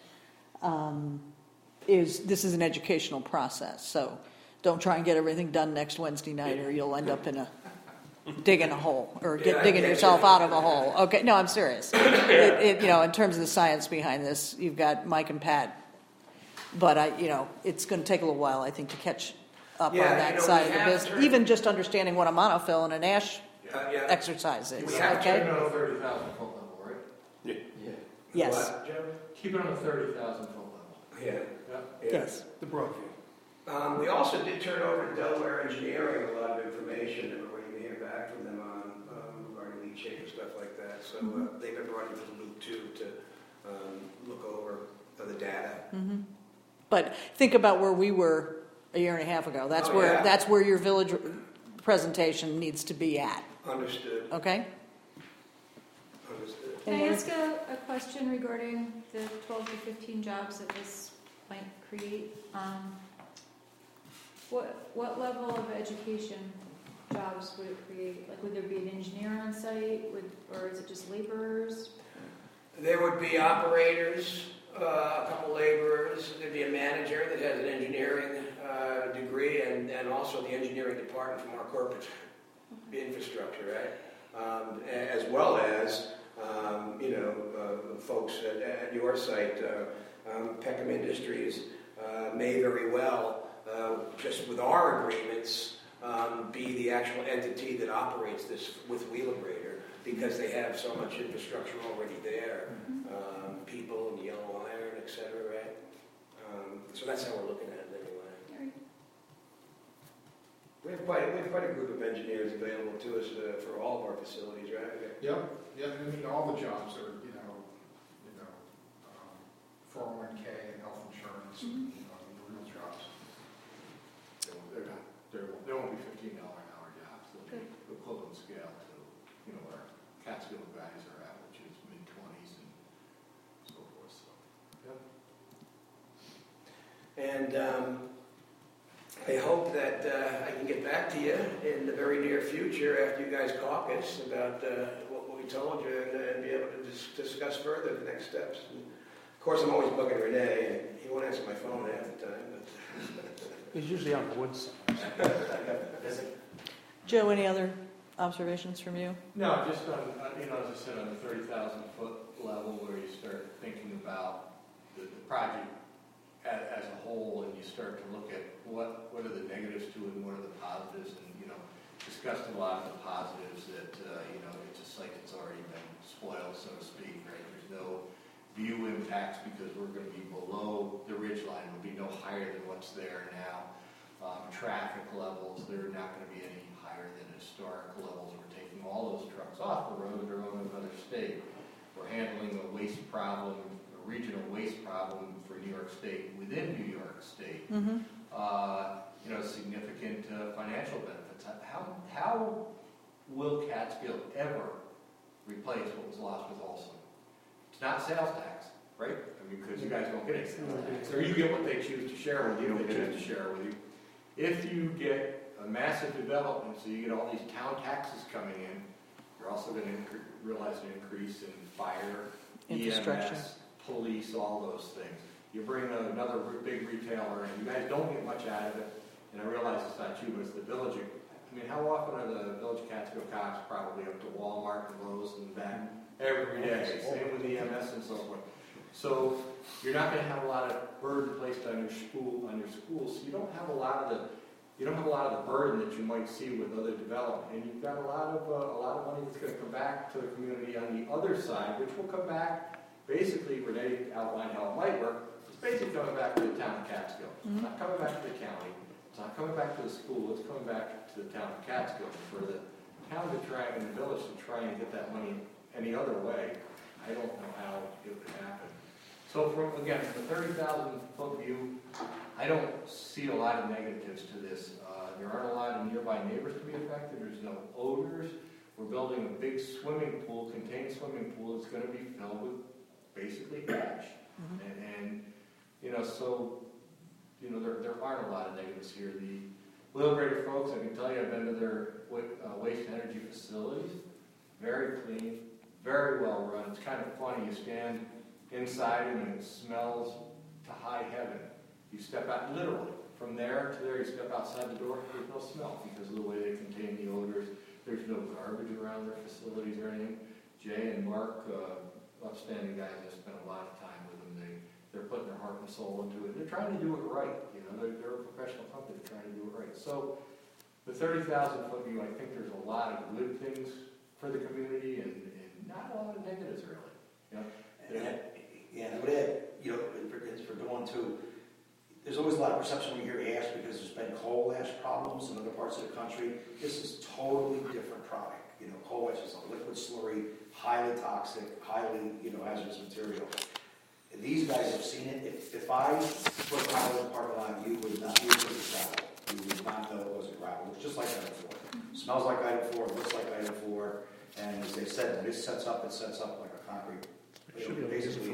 is this is an educational process. So don't try and get everything done next Wednesday night, or you'll end up digging a hole, or digging yourself out of a hole. Okay, no, I'm serious. In terms of the science behind this, you've got Mike and Pat, but it's going to take a little while, I think, to catch up on that side of the business. Even just understanding what a monofill and an ash exercise is. We have Keep it on a 30,000 foot level, right? Yeah. Yes. What, Joe? Keep it on a 30,000 foot level. Yeah. Yes. The Broadview. We also did turn over to Delaware Engineering a lot of information that we're waiting to hear back from them on regarding leachate and stuff like that. So they've been brought into the loop too to look over the data. Mm-hmm. But think about where we were a year and a half ago. That's that's where your village presentation needs to be at. Understood. Okay. Understood. Can I ask a question regarding the 12 to 15 jobs that this might create? What level of education jobs would it create? Like, would there be an engineer on site, or is it just laborers? There would be operators, a couple laborers. There'd be a manager that has an engineering degree, and also the engineering department from our corporate infrastructure, right? As well as folks at your site, Peckham Industries may very well, just with our agreements, be the actual entity that operates this with Wheelabrator, because they have so much infrastructure already there, people and yellow iron, et cetera, right? So that's how we're looking at it anyway. We have quite a group of engineers available to us for all of our facilities, right? Yep. Yeah, I mean, all the jobs are, 401k and health insurance, and, the real jobs. There won't be $15 an hour jobs. They'll be equivalent scale to, you know, where Catskill guys are at, which is mid-20s and so forth, so. And I hope that I can get back to you in the very near future after you guys caucus about what we told you and be able to discuss further the next steps. And of course, I'm always bugging Renee, and he won't answer my phone half the time. But He's usually on the woods somewhere. Joe, any other observations from you? No, just on, you know, as I said, on the 30,000-foot level where you start thinking about the project as a whole, and you start to look at what are the negatives to it and what are the positives, and, you know, discussed a lot of the positives that, you know, it's just like it's already been spoiled, so to speak, right? There's no view impacts because we're going to be below the ridge line. We'll be no higher than what's there now. Traffic levels, they're not going to be any higher than historic levels. We're taking all those trucks off the road. They're going to another state. We're handling a waste problem, a regional waste problem for New York State within New York State. Mm-hmm. You know, significant financial benefits. How will Catskill ever replace what was lost with Olson? It's not sales tax, right? I mean, because you guys don't get any sales tax. Or you get what they choose to share with you, they choose to share with you. If you get a massive development, so you get all these town taxes coming in, you're also going to realize an increase in fire, Infrastructure. EMS, police, all those things. You bring another big retailer in, you guys don't get much out of it, and I realize it's not you, but it's the village. I mean, how often are the Village of Catskill cops probably up to Walmart and Lowe's and back every day? Same with EMS and so forth. So you're not going to have a lot of burden placed on your schools. So you don't have a lot of the burden that you might see with other development, and you've got a lot of money that's going to come back to the community on the other side, which will come back. Basically, Renee outlined how it might work. It's basically coming back to the town of Catskill. It's not coming back to the county. It's not coming back to the school. It's coming back to the town of Catskill. For the town to try and the village to try and get that money any other way, I don't know how it would happen. So from the 30,000-foot view, I don't see a lot of negatives to this. There aren't a lot of nearby neighbors to be affected. There's no odors. We're building a big swimming pool, contained swimming pool. It's going to be filled with basically ash. And you know, so, you know, there aren't a lot of negatives here. The Wheelabrator folks, I can tell you, I've been to their waste energy facilities. Very clean, very well run. It's kind of funny. You stand inside and it smells to high heaven. You step out, literally, from there to there, you step outside the door, there's no smell because of the way they contain the odors. There's no garbage around their facilities or anything. Jay and Mark, upstanding guys, I spent a lot of time with them. They're putting their heart and soul into it. They're trying to do it right. You know, they're a professional company trying to do it right. So the 30,000-foot view, I think there's a lot of good things for the community and not a lot of negatives, really. You know? And I would add, you know, for going to, there's always a lot of perception when you hear ash because there's been coal ash problems in other parts of the country. This is totally different product. You know, coal ash is a liquid slurry, highly toxic, highly, you know, hazardous material. And these guys have seen it. If I put gravel in parking lot, you would not use it as gravel. You would not know it was a gravel. It's just like item 4. Smells like item 4, looks like item 4, and as they said, when it sets up like a concrete. Basically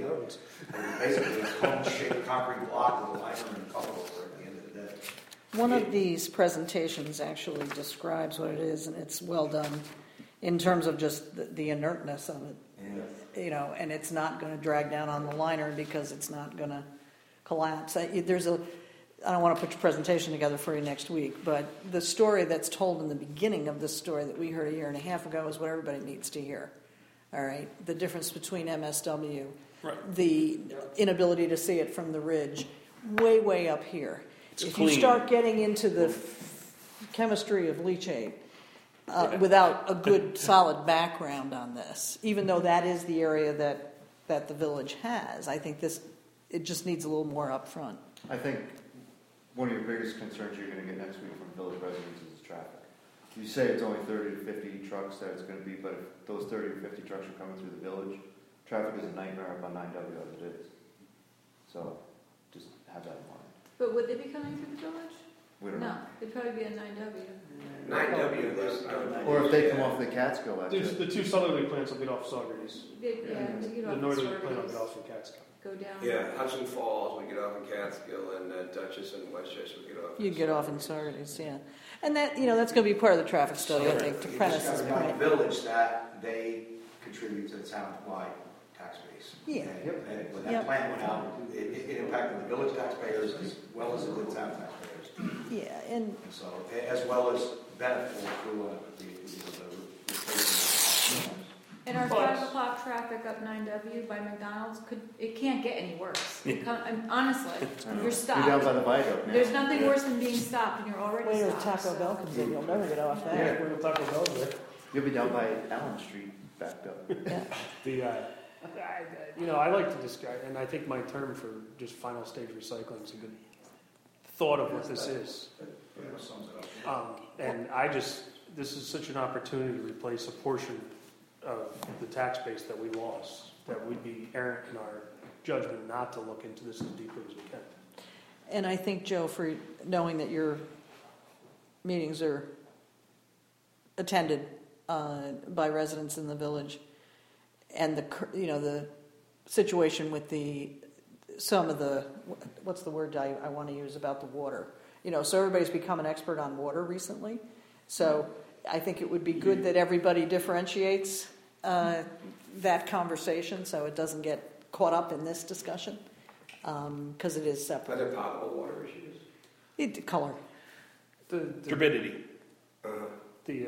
a cone-shaped concrete block with a liner and a cover over it at the end of the day. One of these presentations actually describes what it is, and it's well done in terms of just the inertness of it. Yeah. You know, and it's not going to drag down on the liner because it's not going to collapse. I don't want to put your presentation together for you next week, but the story that's told in the beginning of this story that we heard a year and a half ago is what everybody needs to hear. All right, the difference between MSW, Right. the inability to see it from the ridge, way up here. It's if clean. you start getting into the chemistry of leachate without a good solid background on this, even though that is the area that the village has, I think it just needs a little more up front. I think one of your biggest concerns you're going to get next week from village residents is traffic. You say it's only 30 to 50 trucks that it's going to be, but if those 30 or 50 trucks are coming through the village, traffic is a nightmare up on 9W as it is. So just have that in mind. But would they be coming through the village? We don't know. No, it'd probably be a 9W. 9W, there's. Or if they come off the Catskill, that's There's it. the 2 southerly plants will get off Saugerties. Yeah, you get The off the northerly plant will Saugerties, get off in Catskill. go down. Yeah, Hudson Falls, we get off in Catskill, and Dutchess and Westchester, we get off. You get off in Saugerties, yeah. And that, that's going to be part of the traffic study, I think, to You just Prentice's gotta remind point. the village that they contribute to the town-wide tax base. Yeah. And when that Yep. plan went out, it impacted the village taxpayers as well as it did town taxpayers. Yeah, and And so, as well as benefit through the replacement. And our But- 5 o'clock traffic up 9W by McDonald's, it can't get any worse. Honestly, you're You're down stopped. by the viaduct now. There's nothing worse than being stopped and you're already wait till stopped. Taco Bell comes in, you'll never get off that. Yeah, we're Taco Bell there. You'll be down by Allen Street, backed up. I like to describe, and I think my term for just final stage recycling is a good thought of what this is. Sums it up. And this is such an opportunity to replace a portion of the tax base that we lost, that we'd be errant in our judgment not to look into this as deeply as we can. And I think, Joe, for knowing that your meetings are attended by residents in the village, and the situation with some of the, what's the word I want to use about the water? So everybody's become an expert on water recently. So I think it would be good that everybody differentiates that conversation so it doesn't get caught up in this discussion, because it is Are separate. there potable water issues? Color. Turbidity. The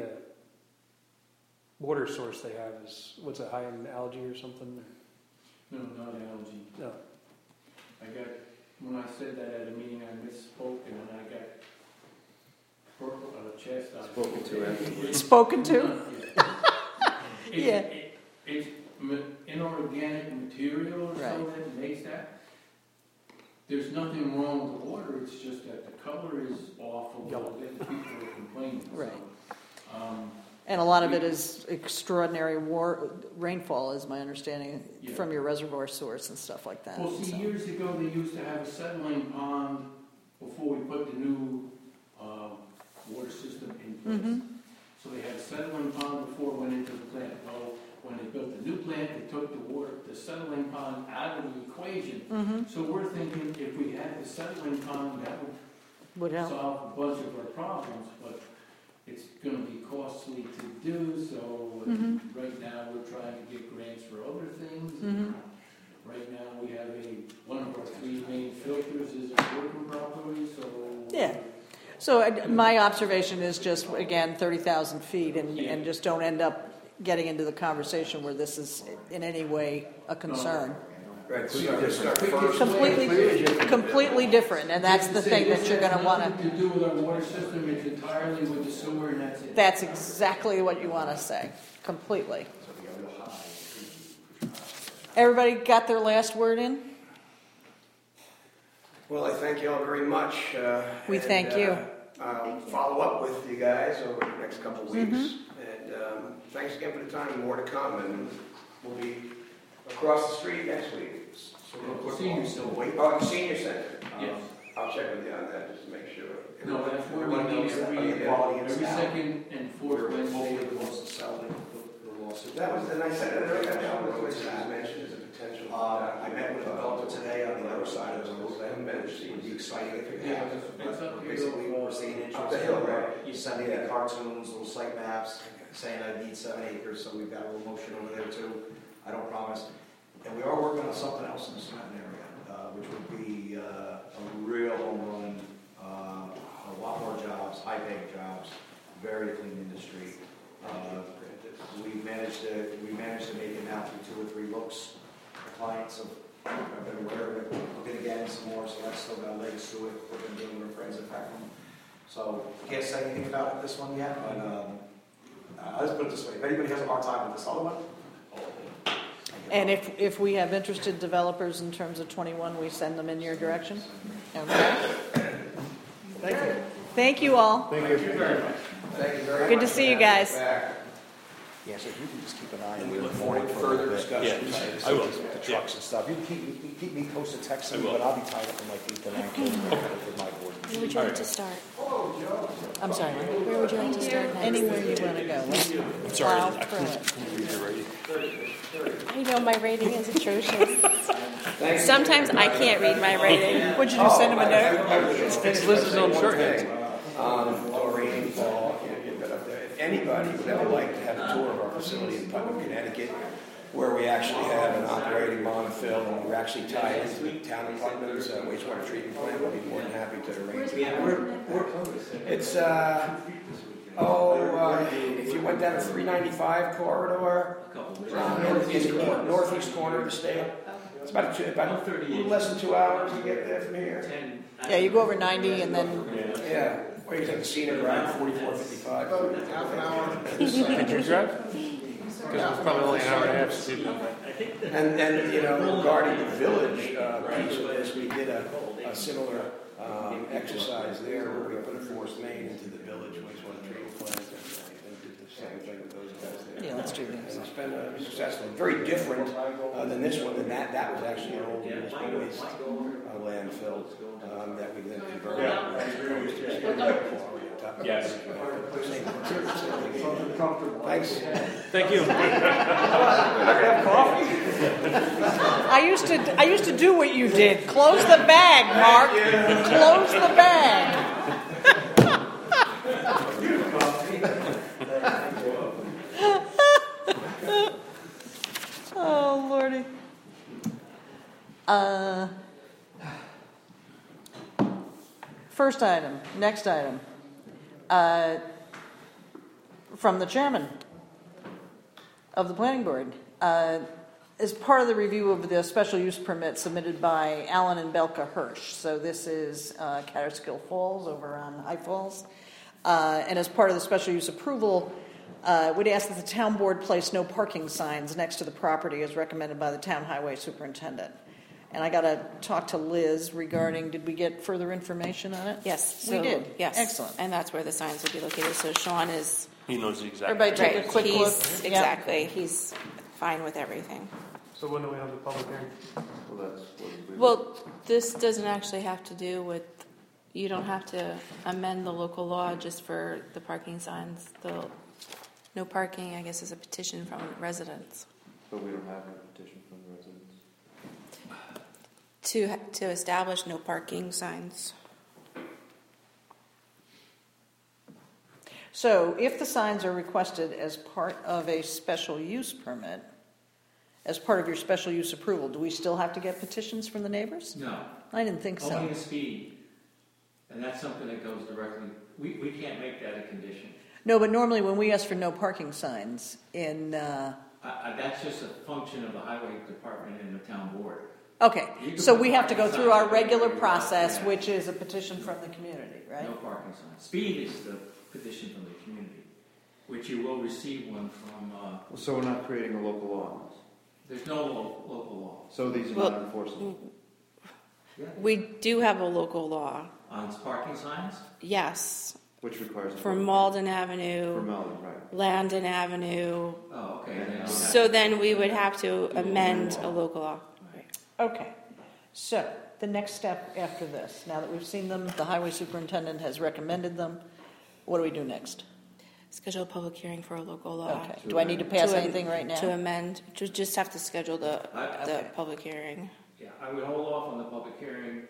water source they have is, what's it, high in algae or something? No, not algae. No. When I said that at a meeting, I misspoke, and then I got purple on the chest. Spoken to afterwards. Spoken to? Yeah. It's inorganic material or Right. so that makes that. There's nothing wrong with the water, it's just that the color is off a little bit, and people are complaining. Right. So, And a lot of it is extraordinary rainfall, is my understanding, Yeah. from your reservoir source and stuff like that. Well, see, so. years ago, they used to have a settling pond before we put the new water system in place. Mhm. So they had a settling pond before it went into the plant. Well, when they built the new plant, they took the settling pond out of the equation. Mhm. So we're thinking if we had the settling pond, that Would would help. solve a bunch of our problems, but it's gonna be costly to do, so Mhm. right now we're trying to get grants for other things. Mhm. Right now, we have one of our 3 main filters isn't working properly, so. Yeah. So my observation is just, again, 30,000 feet, and just don't end up getting into the conversation where this is in any way a concern. Right, so you just start first. Completely different, and that's the thing that you're going to want Nothing to do with our water system, it's entirely with the sewer, and that's it. That's exactly what you want to say, completely. Everybody got their last word in? Well, I thank you all very much. We thank you. I'll follow up with you guys over the next couple of weeks. Mm-hmm. And thanks again for the time. More to come, and we'll be across the street next week. So real quick, Senior while- center. wait. Oh, the senior center. Yes. I'll check with you on that just to make sure. No, that's where we Everybody meet knows that, every, the quality is every down. second and fourth We're Wednesday hopefully of the the month. most selling the lawsuit. That was, and I said, that was mentioned as a potential. I met with a developer today on the other side of the road. I haven't been to see. It would be exciting if it Yeah, happened. it's up here. Basically, we're seeing interest. Up the hill, right? Sending me cartoons, little site maps, saying I need 7 acres, so we've got a little motion over there too. I don't promise. And we are working on something else in the Scranton area, which would be a real home run, a lot more jobs, high-paying jobs, very clean industry. We managed to make it now through 2 or 3 looks. Clients have been aware of it. We're going to get in some more, so that's still got legs to it. We're going to deal with our friends at Peckham. So can't say anything about this one yet, but let's put it this way: if anybody has a hard time with this other one, And if we have interested developers in terms of 21, we send them in your direction? Okay. Thank you. Thank you all. thank you very much. Thank you very much. Good to see you guys. Yeah, so if you can just keep an eye And on we it look for forward to a further little bit. discussions. I will. The trucks and stuff. You can keep me posted, text I me, will. but I'll be tied up in like 8 to 9 with my board. When would you like to start? I'm sorry, Where would you like to start next? anywhere you want to go. Let's plow through it. I know my writing is atrocious. Sometimes I can't read my writing. What'd you do, send him a note? It's Liz's own shorthand. Lorraine Fall, if anybody would ever like to have a tour of our facility in Putnam, Connecticut, where we actually have an operating monofill, and we're actually tied into the town of Putnam's wastewater treatment plant, we'll be more than happy to arrange it. It's, if you went down the 395 corridor, in the northeast corner of the state, it's about a little less than 2 hours to get there from here. Yeah, you go over 90 and then, Yeah, or you take the scenic route, 4455. About half an hour. Did you drive? Because it's probably only an hour and a half. And regarding the village piece of this, we did a similar exercise there where we put a forced main into the village wastewater treatment plant and did the same thing with those guys there. yeah, let's do this. And it's been successful. Very different than this one. Than that was actually an old municipal waste landfill that we then converted. Yes. Thanks. Thank you. I used to do what you did. Close the bag, Mark. Close the bag. Oh, Lordy. First item, next item. From the chairman of the planning board. As part of the review of the special use permit submitted by Alan and Belka Hirsch. So this is Catskill Falls over on High Falls. And as part of the special use approval, would ask that the town board place no parking signs next to the property as recommended by the town highway superintendent. And I got to talk to Liz regarding, did we get further information on it? Yes. We did? Yes. Excellent. And that's where the signs would be located. So Sean is... He knows the exact. Everybody take a quick look. Exactly. He's fine with everything. So when do we have the public hearing? Well, that's what we. Well, this doesn't actually have to do with... You don't have to amend the local law just for the parking signs. The no parking, I guess, is a petition from residents. But we don't have a petition from the residents. To establish no parking signs. So if the signs are requested as part of a special use permit, as part of your special use approval, do we still have to get petitions from the neighbors? No, I didn't think so. only the speed, and that's something that goes directly, we can't make that a condition. No, but normally when we ask for no parking signs in, That's just a function of the highway department and the town board. okay, You can so put we have to go parking through our signs regular everywhere. process, Yeah. which is a petition from the community, right? No parking signs. Speed is the petition from the community, which you will receive one from, So we're not creating a local law. there's no local law. So these are Well, not enforceable. We do have a local law. On parking signs? Yes. Which requires. a For public Malden hearing. Avenue, For Malden, right. Landon Avenue. Oh, okay. Then So then we would have to amend a local law. Okay, so the next step after this, now that we've seen them, the highway superintendent has recommended them, what do we do next? Schedule a public hearing for a local law. Okay, do I need to pass To- anything right To now? amend, just have to schedule the Okay. public hearing. Yeah, I would hold off on the public hearing,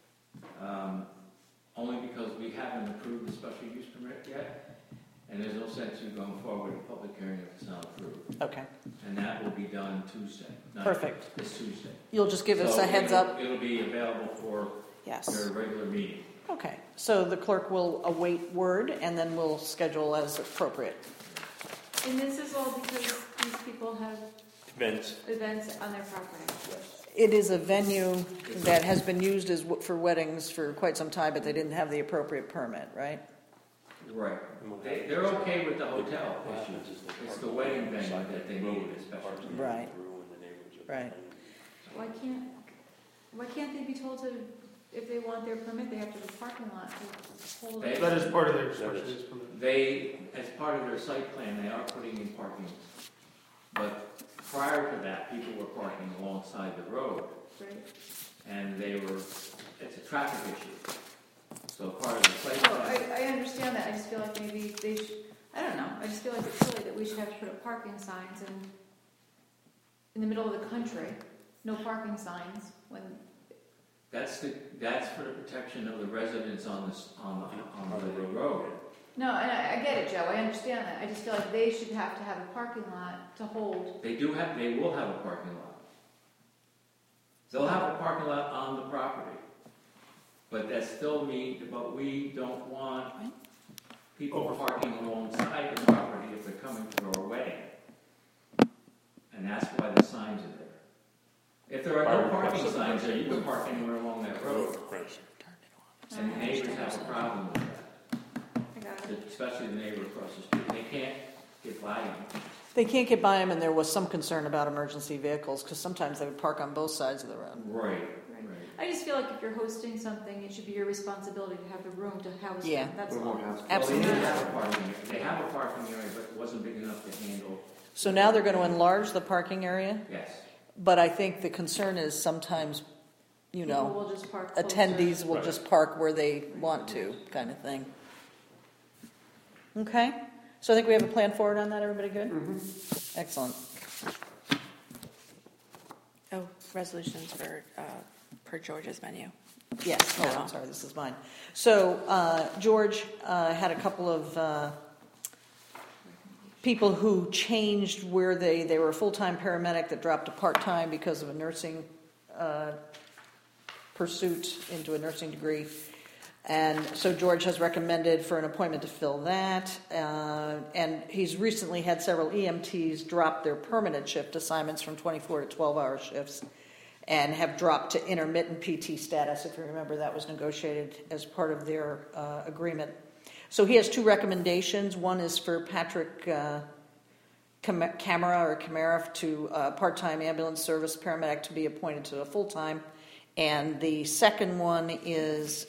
only because we haven't approved the special use permit yet, and there's no sense in going forward with a public hearing if it's not approved. Okay, And that will be done Tuesday. not Perfect. This Tuesday. you'll just give us So a heads up? It'll be available for Yes. your regular meeting. Okay, so the clerk will await word and then we'll schedule as appropriate. And this is all because these people have Events. events on their property. It is a venue that has been used as for weddings for quite some time, but they didn't have the appropriate permit, right? Right. They're okay with the hotel issue. It's the wedding venue that they need especially. Right. Right. Why can't they be told to, if they want their permit, they have to have a parking lot to hold it? That is part of their special use permit. They, as part of their site plan, they are putting in parking. But prior to that, people were parking alongside the road, Right. and it's a traffic issue. So part of the site Well, plan, I understand that, I just feel like maybe they should, I don't know, I just feel like it's silly that we should have to put up parking signs in the middle of the country, no parking signs, when, that's for the protection of the residents on the road. no, and I get it, Joe, I understand that, I just feel like they should have to have a parking lot to hold. They will have a parking lot. They'll have a parking lot on the property. But that still means, but we don't want people parking alongside the property if they're coming for a wedding. And that's why the signs are there. If there are no parking signs there, you can park anywhere along that road. And the neighbors have a problem with that, I got it. especially the neighbor across the street. They can't get by them. They can't get by them, and there was some concern about emergency vehicles, because sometimes they would park on both sides of the road. Right. I just feel like if you're hosting something, it should be your responsibility to have the room to house Yeah. them, that's We all. won't have- Absolutely. Well, they have a parking area, but it wasn't big enough to handle. So now they're going to enlarge the parking area, Yes. but I think the concern is sometimes, People will just park closer. attendees will just park where they want to, kind of thing. Okay, so I think we have a plan forward on that, everybody good? Mm-hmm. Excellent. Oh, resolutions for George's menu. Yes, oh, I'm sorry, this is mine. So George had a couple of people who changed where they were a full-time paramedic that dropped to part-time because of a nursing pursuit into a nursing degree. And so George has recommended for an appointment to fill that. And he's recently had several EMTs drop their permanent shift assignments from 24 to 12-hour shifts and have dropped to intermittent PT status. If you remember, that was negotiated as part of their agreement. So he has two recommendations. One is for Patrick Camara to part-time ambulance service paramedic to be appointed to a full-time. And the second one is,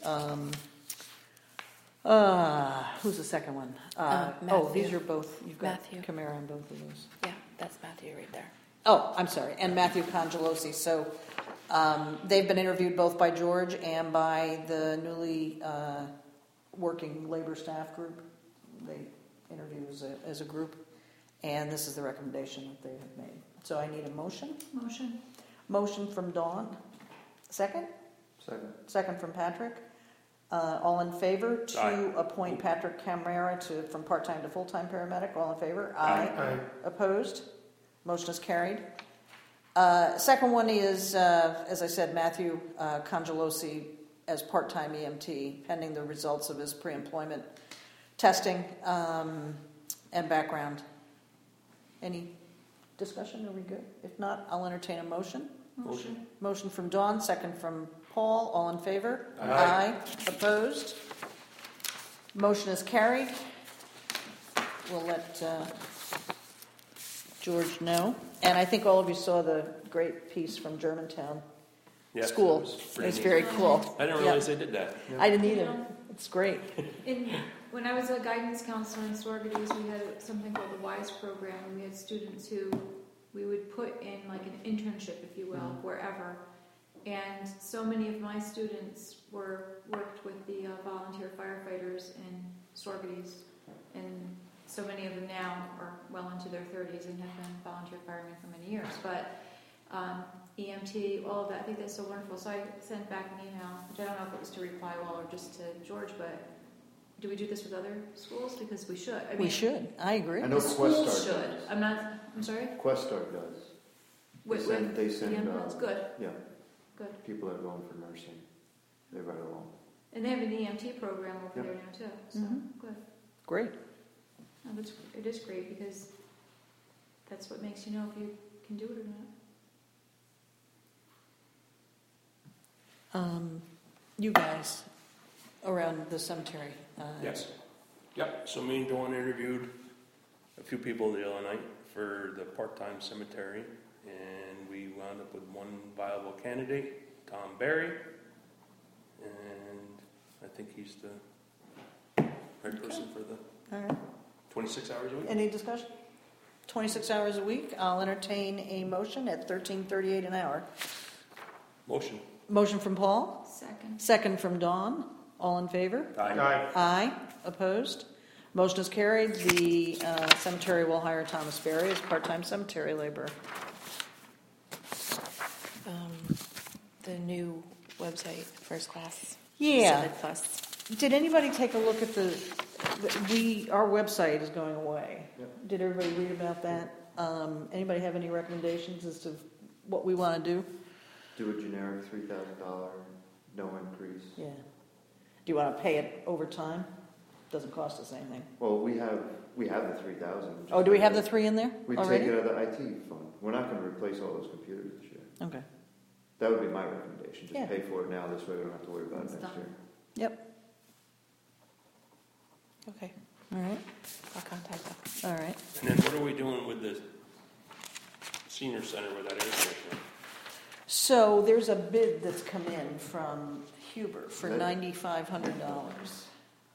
who's the second one? Matthew. These are both, you've got Matthew. Camara on both of those. Yeah, that's Matthew right there. Oh, I'm sorry, and Matthew Congelosi. So they've been interviewed both by George and by the newly working labor staff group. They interview as a group, and this is the recommendation that they have made. So I need a motion. Motion from Dawn. Second? Second from Patrick. All in favor to Aye. appoint Patrick Camara from part-time to full-time paramedic? All in favor? Aye. Opposed? Motion is carried. Second one is, as I said, Matthew Congelosi as part-time EMT, pending the results of his pre-employment testing and background. Any discussion? Are we good? If not, I'll entertain a motion. Motion from Dawn, second from Paul. All in favor? Aye. Opposed? Motion is carried. We'll let George know. And I think all of you saw the great piece from Germantown Yes, School. it was pretty It's neat. very cool. I didn't realize they did that. I didn't either. It's great. When I was a guidance counselor in Sorgaties, we had something called the WISE program, and we had students who we would put in like an internship, if you will, wherever. And so many of my students worked with the volunteer firefighters in Sorgaties, and so many of them now are well into their 30s and have been volunteer firemen for many years. But EMT, all of that, I think that's so wonderful. So I sent back an email, which I don't know if it was to reply all or just to George, but do we do this with other schools? Because we should. I mean, We should. I agree. I know schools Questar should. does. I'm sorry? Questar does. With They send, the ambulance? Good, yeah, good. people that are going for nursing. They ride along. And they have an EMT program over Yep. there now too, so, Mhm. good. Great. No, it is great because that's what makes you know if you can do it or not. You guys around the cemetery. Yes. Yep. So me and Dawn interviewed a few people the other night for the part-time cemetery, and we wound up with one viable candidate, Tom Berry, and I think he's the right person for the All right. 26 hours a week. Any discussion? 26 hours a week. I'll entertain a motion at $13.38 an hour. Motion. Motion from Paul. Second. Second from Dawn. All in favor? Aye. Aye. Opposed? Motion is carried. The cemetery will hire Thomas Berry as part-time cemetery laborer. The new website, First Class. Yeah. Civic Plus. Did anybody take a look at our website is going away. Yep. Did everybody read about that? Anybody have any recommendations as to what we want to do? Do a generic $3,000, no increase. Yeah. Do you want to pay it over time? Doesn't cost us anything. Well, we have the 3,000. Oh, do we have the 3 in there We already? take it out of the IT fund. We're not going to replace all those computers this year. Okay. That would be my recommendation. Just Yeah. pay for it now. This way we don't have to worry about It's it next done. year. Yep. Okay, All right. I'll contact them. All right. And then what are we doing with the senior center with that air conditioner? So there's a bid that's come in from Huber for Right. $9,500.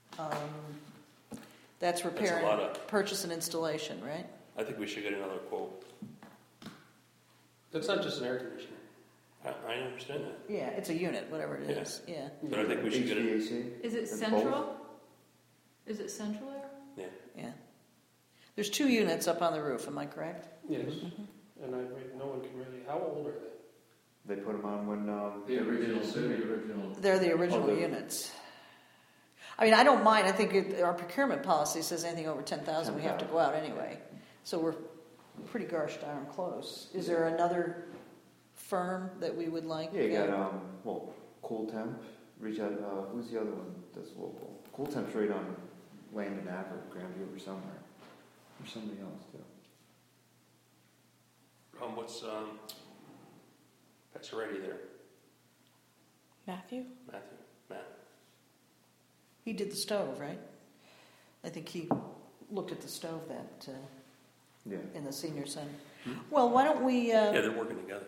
That's repair, That's a lot and purchase and installation, right? I think we should get another quote. That's not just an air conditioner. I understand that, Yeah, it's a unit, whatever it is. Yeah. but I think we should get it. HVAC? Is it And central? Is it central air? Yeah. There's 2 units up on the roof. Am I correct? Yes. Mm-hmm. And no one can really, how old are they? They put them on when The original. They're the original the- units. I mean, I don't mind. I think our procurement policy says anything over 10,000, we have to go out anyway. So we're pretty gosh darn close. Is there another firm that we would like? Yeah, you got, Cool Temp. Reach out, who's the other one that's local? Cool Temp's right on Landon Ave or Grandview or somewhere. Or somebody else, too. What's that's already there, Matthew? Matt. He did the stove, right? I think he looked at the stove that Yeah. in the senior center. Well, why don't we? Yeah, they're working together.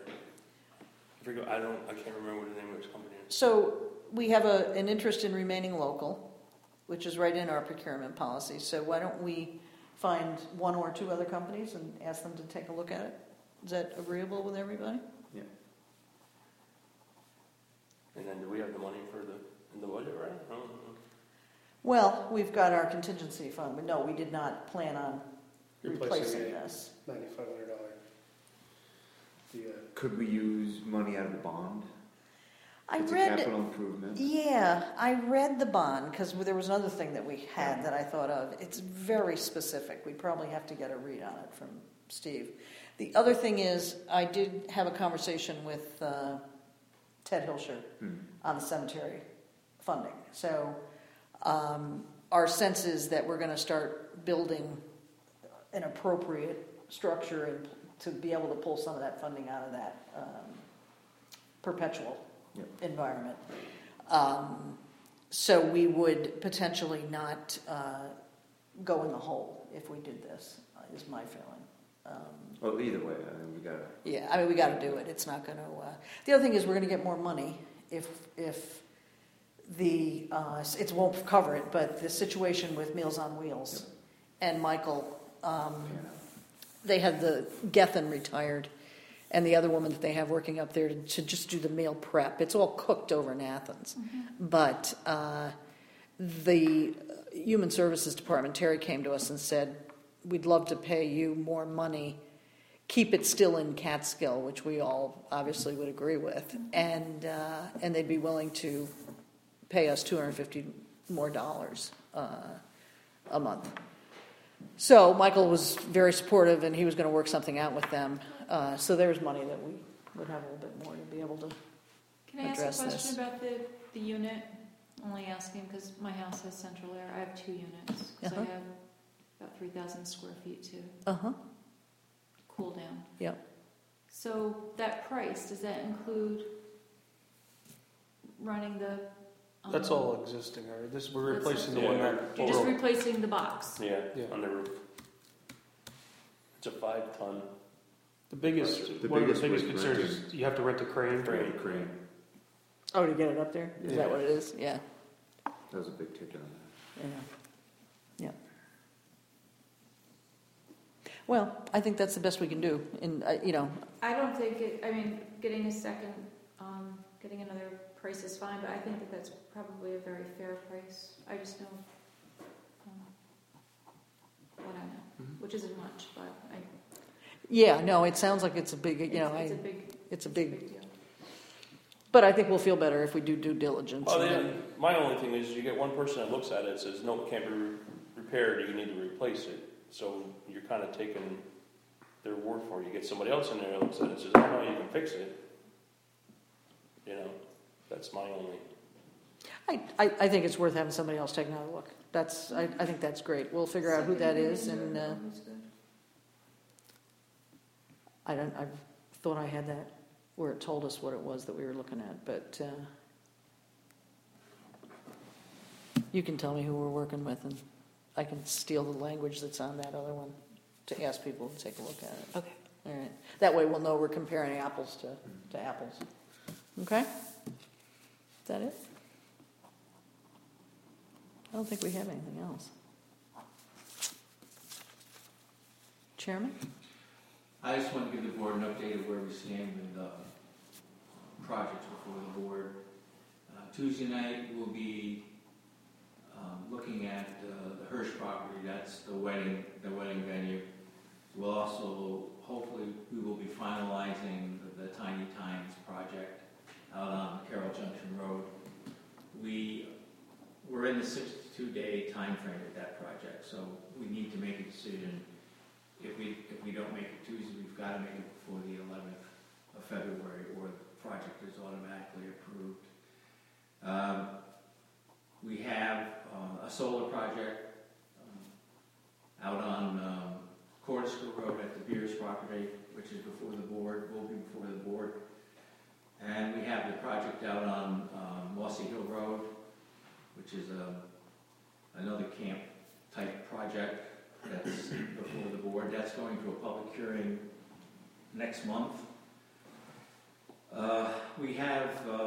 I can't remember what the name of his company is. So we have an interest in remaining local, which is right in our procurement policy. So why don't we find 1 or 2 other companies and ask them to take a look at it? Is that agreeable with everybody? Yeah. And then do we have the money in the budget, right? I don't know. Well, we've got our contingency fund, but no, we did not plan on replacing a this. $9,500. Could we use money out of the bond? I It's a read, capital improvement. yeah, I read the bond because there was another thing that we had that I thought of. It's very specific. We probably have to get a read on it from Steve. The other thing is, I did have a conversation with Ted Hilscher on the cemetery funding. So our sense is that we're going to start building an appropriate structure and to be able to pull some of that funding out of that perpetual environment. So we would potentially not go in the hole if we did this, is my feeling. Well, either way, I mean, we gotta. Yeah, I mean, we got to do it. It's not going to. The other thing is, we're going to get more money if the it won't cover it. But the situation with Meals on Wheels and Michael, they had the Gethin retired, and the other woman that they have working up there to just do the meal prep. It's all cooked over in Athens, but the Human Services Department, Terry, came to us and said, "We'd love to pay you more money. Keep it still in Catskill," which we all obviously would agree with, and they'd be willing to pay us $250 more a month. So Michael was very supportive, and he was going to work something out with them. So there's money that we would have a little bit more to be able to Can I address ask a this. question about the unit? Only asking because my house has central air. I have 2 units because I Uh-huh. have about 3,000 square feet to Uh-huh. cool down. Yep. So that price, does that include running the? That's all existing, all right? We're That's replacing the it. one Yeah. that. You're just replacing the box. Yeah, Yeah. on the roof. It's a 5-ton. The biggest The one of the biggest biggest was concerns renting. is you have to rent a crane. Crane. Oh, to get it up there? Is that what it is? Yeah. That was a big ticket on that. Yeah. Well, I think that's the best we can do. And, I don't think it. I mean, getting another price is fine, but I think that that's probably a very fair price. I just know what I know, which isn't much, but Yeah, no, it sounds like it's a big, it's a big deal. But I think we'll feel better if we do due diligence. Well, then, my only thing is you get one person that looks at it and says, no, it can't be repaired, you need to replace it. So you're kind of taking their word for it. You get somebody else in there that looks at it and says, oh, no, you can fix it. You know, that's my only. I think it's worth having somebody else take another look. I think that's great. We'll figure out who that is, and I thought I had that where it told us what it was that we were looking at, but you can tell me who we're working with, and I can steal the language that's on that other one to ask people to take a look at it. Okay. All right. That way we'll know we're comparing apples to apples. Okay? Is that it? I don't think we have anything else. Chairman? I just want to give the board an update of where we stand with projects before the board. Tuesday night we'll be looking at the Hirsch property. That's the wedding venue. We'll also, hopefully, we will be finalizing the Tiny Times project out on Carroll Junction Road. We're in the 62-day time frame with that project, so we need to make a decision. If we don't make it Tuesday, we've got to make it before the 11th of February, or the project is automatically approved. We have a solar project out on Cortisco Road at the Beers property, which is before the board, will be before the board. And we have the project out on Mossy Hill Road, which is another camp type project that's before the board. That's going to a public hearing next month. We have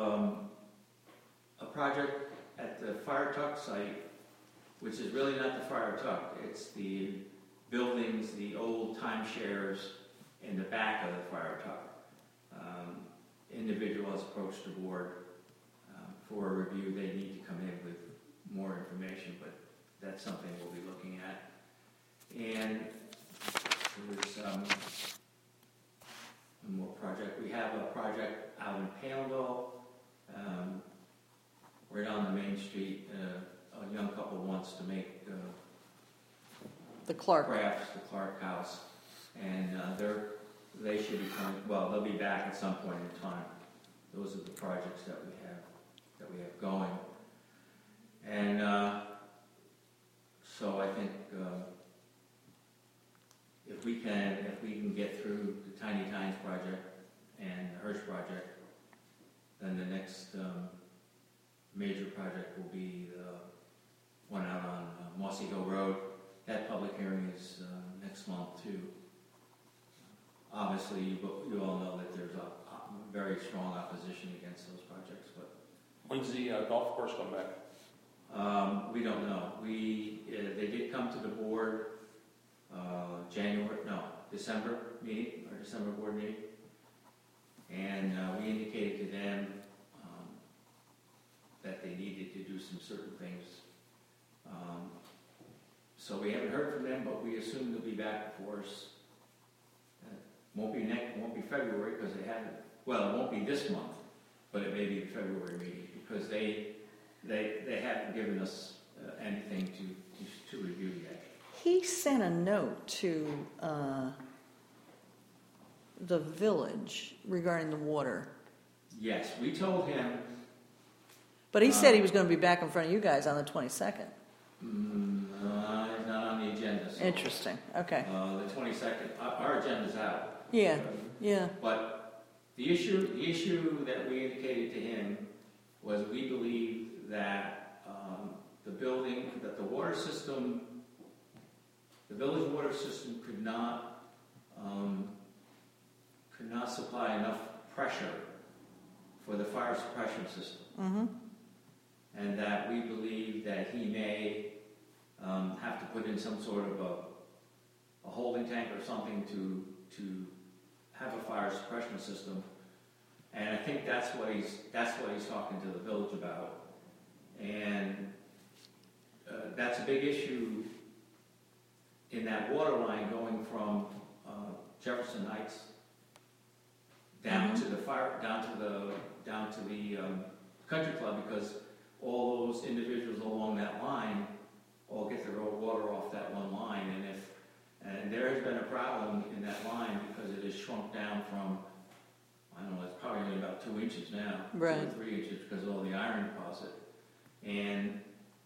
a project at the fire truck site, which is really not the fire truck. It's the buildings, the old timeshares in the back of the fire truck. Individual has approached the board for a review. They need to come in with more information, but that's something we'll be looking at. And there's one more project. We have a project out in Paleville, right on the main street. A young couple wants to make The Clark. crafts, the Clark House, and they should be coming. Well, they'll be back at some point in time. Those are the projects that we have going, and so I think if we can get through the Tiny Times project and the Hirsch project, then the next major project will be the one out on Mossy Hill Road. That public hearing is next month too. Obviously, you all know that there's a very strong opposition against those projects. But when's the golf course come back? We don't know. They did come to the board December meeting, our December board meeting, and we indicated to them that they needed to do some certain things. So we haven't heard from them, but we assume they'll be back before us. Won't be February because they haven't. Well, it won't be this month, but it may be the February meeting because they haven't given us anything to review yet. He sent a note to the village regarding the water. Yes, we told him. But he said he was going to be back in front of you guys on the 22nd. It's not on the agenda. So, interesting. Okay. The 22nd. Our agenda's out. Yeah. Yeah. But the issue that we indicated to him was we believe that the water system, the village water system could not supply enough pressure for the fire suppression system. Mm-hmm. And that we believe that he may have to put in some sort of a holding tank or something to have a fire suppression system. And I think that's what he's talking to the village about. And that's a big issue in that water line going from Jefferson Heights down to the country club, because all those individuals along that line all get their water off that one line, and there has been a problem in that line because it has shrunk down from, I don't know, it's probably only about 2 inches now, Right. 2 or 3 inches because of all the iron deposit. And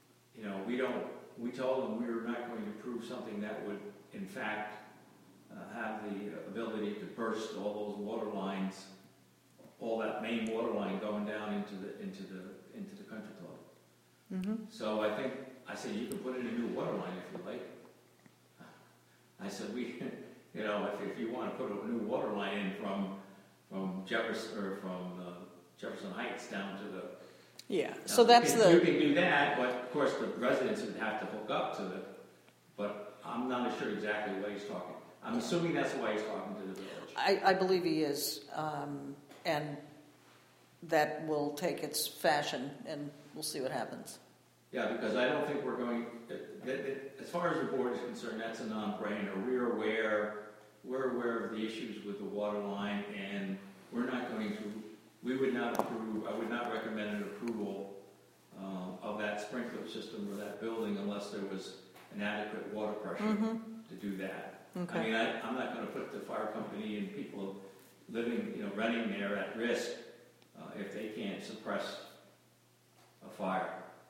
we told them we were not going to approve something that would, in fact, have the ability to burst all those water lines, all that main water line going down into the country club. Mm-hmm. So I said, you can put in a new water line if you like. I said, if you want to put a new water line in from Jefferson Heights down to the. Yeah, so that's You can do that, but of course the residents would have to hook up to it. But I'm not sure exactly what he's talking. I'm assuming that's why he's talking to the village. I believe he is, and that will take its fashion, and we'll see what happens. Yeah, because I don't think we're going, as far as the board is concerned, that's a non-brainer. We're aware of the issues with the water line, and we would not approve, I would not recommend an approval of that sprinkler system or that building unless there was an adequate water pressure to do that. Okay. I mean, I'm not going to put the fire company and people living, renting there at risk if they can't suppress a fire.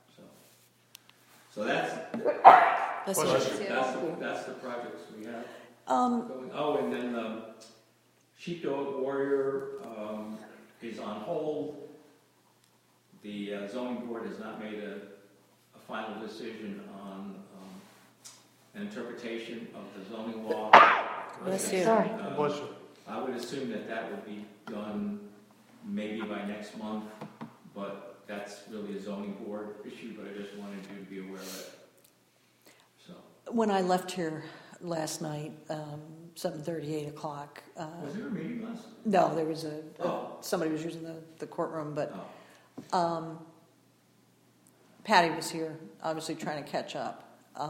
So that's That's the projects we have going. Oh, and then Sheepdog Warrior is on hold. The zoning board has not made a final decision on an interpretation of the zoning law. Bless you. Bless you. I would assume that would be done maybe by next month, but that's really a zoning board issue, but I just wanted you to be aware of it. So. When I left here last night, 7:30, 8 o'clock. Was there a meeting last night? No, there was somebody was using the courtroom, but Patty was here, obviously trying to catch up.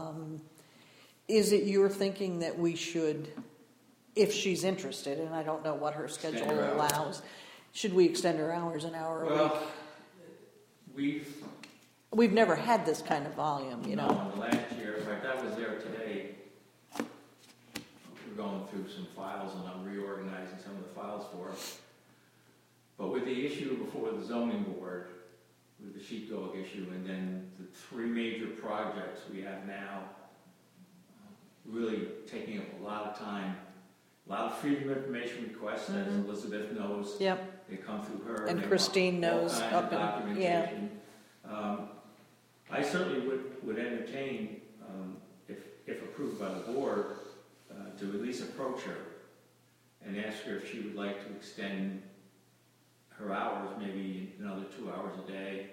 Is it your thinking that we should, if she's interested, and I don't know what her schedule allows, should we extend her hours an hour a week? We've never had this kind of volume, No, in the last year, in fact, I was there today. We're going through some files, and I'm reorganizing some of the files for her. But with the issue before the zoning board, with the sheepdog issue, and then the 3 major projects we have now, really taking up a lot of time. A lot of freedom of information requests, as Elizabeth knows. Yep. They come through her. And Christine knows. All kinds of documentation. I certainly would entertain, if approved by the board, to at least approach her and ask her if she would like to extend her hours, maybe another 2 hours a day.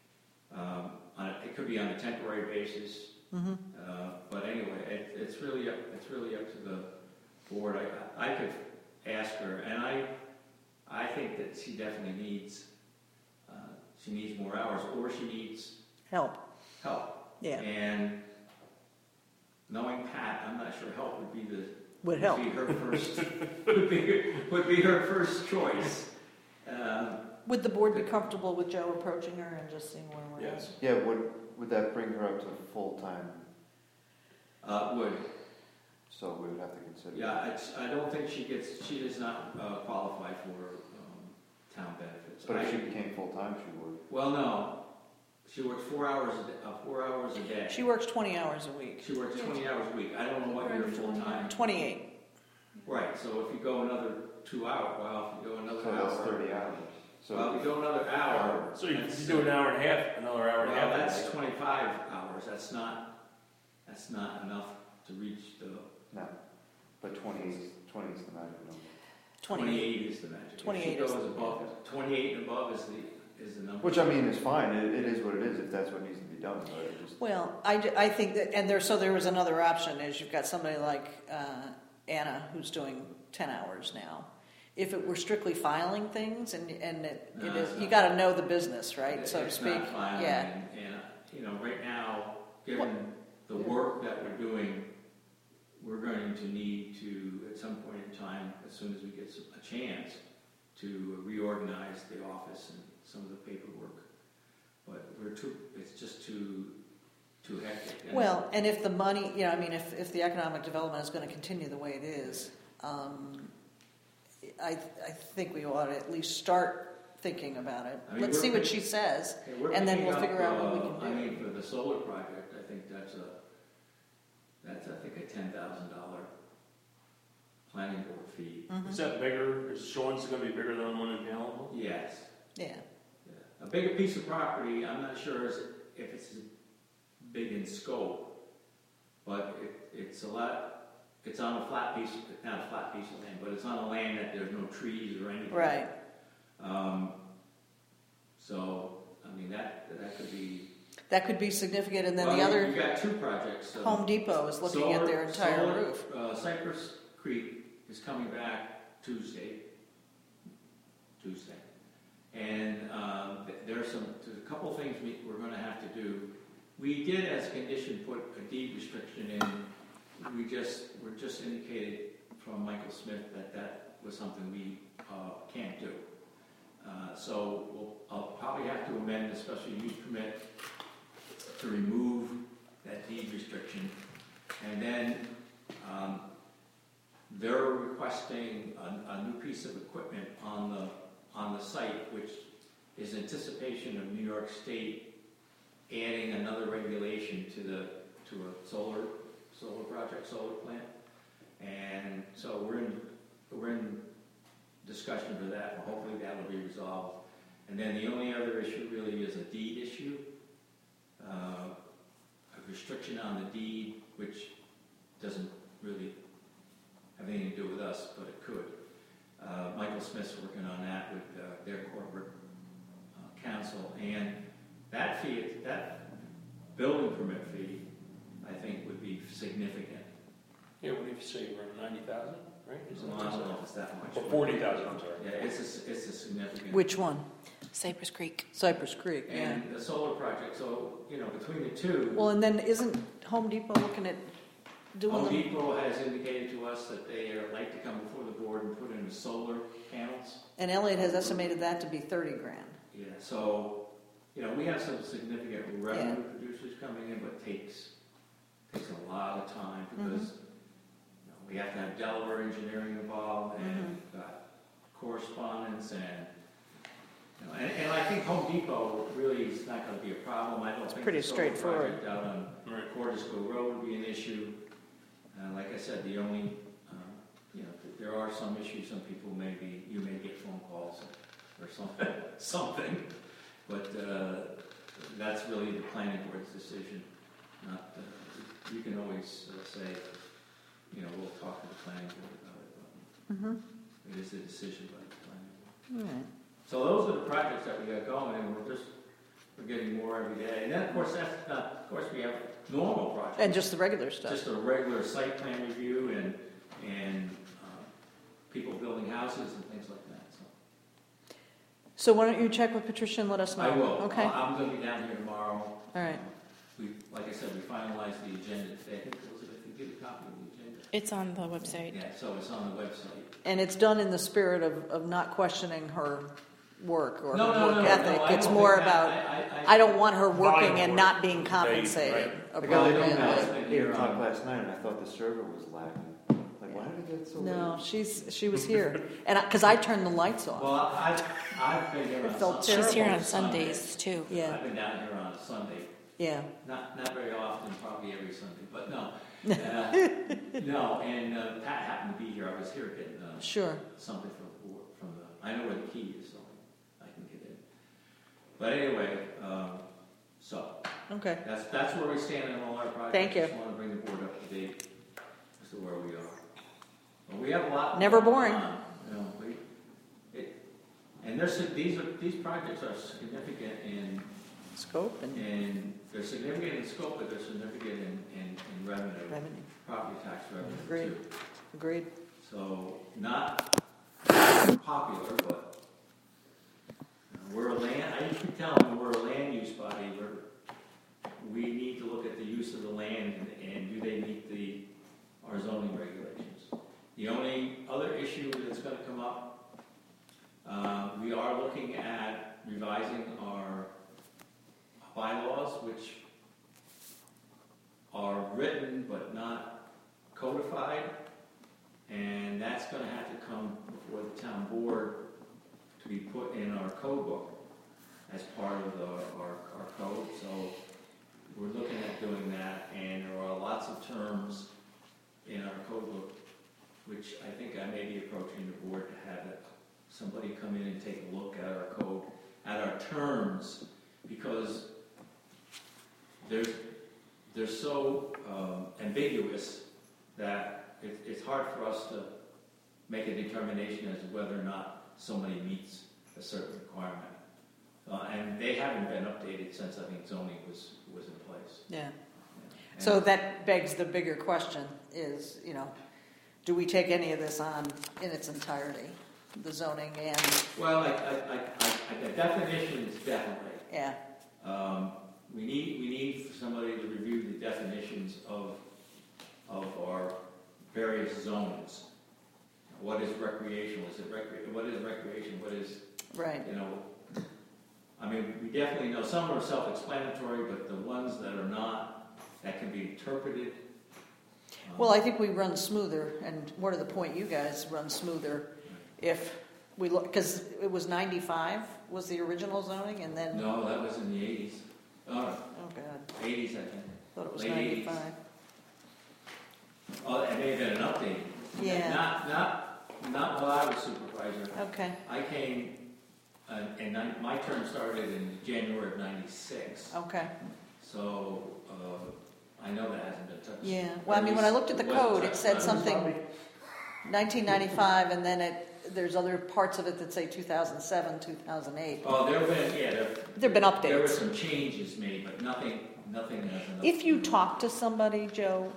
It could be on a temporary basis. But anyway, it's really up to the board. I could ask her, and I think that she definitely needs more hours, or she needs help. Yeah. And knowing Pat, I'm not sure help would be her first would be her first choice. Would the board be comfortable with Joe approaching her and just seeing where we're at? Yeah, would that bring her up to full-time? Would. So we would have to consider. Yeah, I don't think she does not qualify for town benefits. But if she became full-time, she would. Well, no. She works 4 hours a day. She works 20 hours a week. She works 20 hours a week. I don't know what your full-time. 28. Right, so if you go another 2 hours, if you go another so hour. That's 30 hours. So if you go another hour. So you do an hour and a half, another hour and a half. That's 25 hours. That's not enough to reach the. No, but 20 is the magic number. 28 is the magic. 28 if she goes above 28 and above is the number. Which I mean is fine. It is what it is if that's what needs to be done. But it just... Well, I think that, and there was another option is you've got somebody like Anna who's doing 10 hours now. if it were strictly filing things and it No, is, it's you not. got to know the business, right, so to It's speak. not filing, Yeah. and right now, given the work that we're doing, we're going to need to, at some point in time, as soon as we get a chance, to reorganize the office and some of the paperwork. But it's just too hectic. And Well, and if the money, I mean, if the economic development is going to continue the way it is, I think we ought to at least start thinking about it. I mean, Let's see we're what she says, we're and then picking we'll figure up, out what we can do. I mean, for the solar project, I think that's I think a $10,000 planning board fee. Mhm. Is that bigger, is Sean's gonna be bigger than the one in Gallup? Yes. Yeah. Yeah. A bigger piece of property, I'm not sure if it's big in scope, but it's on a flat piece, not a flat piece of land, but it's on a land that there's no trees or anything. Right. So, I mean, that could be. That could be significant, and then Well, the other, You've got two projects. Home Depot is looking at their entire roof. Cypress Creek is coming back Tuesday. And there's a couple things we're going to have to do. We did, as a condition, put a deed restriction in. We're just indicated from Michael Smith that was something we can't do. So I'll probably have to amend the special use permit to remove that deed restriction. And then they're requesting a new piece of equipment on the site, which is anticipation of New York State adding another regulation to a solar project, solar plant. And so we're in discussion for that, and hopefully that'll be resolved. And then the only other issue really is a deed issue, a restriction on the deed, which doesn't really have anything to do with us, but it could. Michael Smith's working on that with their corporate counsel, and that fee, that building permit fee, I think would be significant. Yeah, what do you say, around 90,000, right? I don't know if it's that much. Or 40,000, I'm sorry. Yeah, it's a significant. Which one? Cypress Creek. Cypress Creek, yeah. And the solar project, so, between the two. Well, and then isn't Home Depot looking at doing Home them? Depot has indicated to us that they are like to come before the board and put in the solar panels. And Elliott has estimated that to be 30 grand. Yeah, so, we have some significant revenue producers coming in, but it takes a lot of time because we have to have Delaware engineering involved, and we've got correspondence, and I think Home Depot really is not going to be a problem. I don't think pretty the solar straightforward. project out on Cordisco Road would be an issue. Like I said, the only, there are some issues. Some people you may get phone calls or something, but that's really the planning board's decision. Not you can always say, we'll talk to the planning board about it. But it is a decision by the planning board. All right. So those are the projects that we got going, and we're getting more every day. And then, of course, we have normal projects. And just the regular stuff. Just a regular site plan review and people building houses and things like that. So why don't you check with Patricia and let us know? I will. Okay. I'm going to be down here tomorrow. All right. Like I said, we finalized the agenda today. I think, Elizabeth, you get a copy of the agenda? It's on the website. Yeah, so it's on the website. And it's done in the spirit of not questioning her work or No, her no, work no, ethic. no, I it's don't more think that. about, I don't want her working Volume and work. not being compensated Right. I got an appropriately. email 8 o'clock last night, and I thought the server was lagging. Like, why did it get so late? No, she was here. And because I turned the lights off. Well, I've been here It on felt Sunday. She's here on Sunday. Sundays too. Yeah. I've been down here on a Sunday. Yeah. Not very often, probably every Sunday, but no. No, and Pat happened to be here. I was here getting Sure. something from the, I know where the key is, so I can get in. But anyway, so Okay. that's where we stand on all our projects. Thank you. Just want to bring the board up to date as to where we are. But we have a lot. Never going boring. on. And these projects are significant in Scope and and they're significant in scope, but they're significant in revenue, revenue. property tax revenue Agreed. too. Agreed. So not popular, but we're a land, I usually tell them we're a land use body, we need to look at the use of the land and do they meet our zoning regulations. The only other issue that's gonna come up, we are looking at revising our bylaws, which are written but not codified, and that's going to have to come before the town board to be put in our code book as part of our code. So we're looking at doing that, and there are lots of terms in our code book, which I think I may be approaching the board to have somebody come in and take a look at our code, at our terms, because they're so ambiguous that it's hard for us to make a determination as to whether or not somebody meets a certain requirement. And they haven't been updated since I think zoning was in place. Yeah. And So that begs the bigger question is, do we take any of this on in its entirety? The zoning and... Well, the definitions definitely. Yeah. We need for somebody to review the definitions of our various zones. What is recreational? What is recreation? What is, Right. I mean, we definitely know some are self-explanatory, but the ones that are not, that can be interpreted. Well, I think we run smoother, and more to the point, you guys run smoother if we look, because it was 95 was the original zoning, and then... No, that was in the 80s. Oh, God. 80s, I think. Thought it was Late 95. 80s. Oh, it may have been an update. Yeah. Not while I was supervisor. Okay. I came, and my term started in January of 96. Okay. So, I know that hasn't been touched. Yeah. Well, I mean, when I looked at the code, it said something 1995, and then there's other parts of it that say 2007, 2008. Oh, there have been updates. There were some changes made, but nothing has an update. If you talk to somebody, Joe,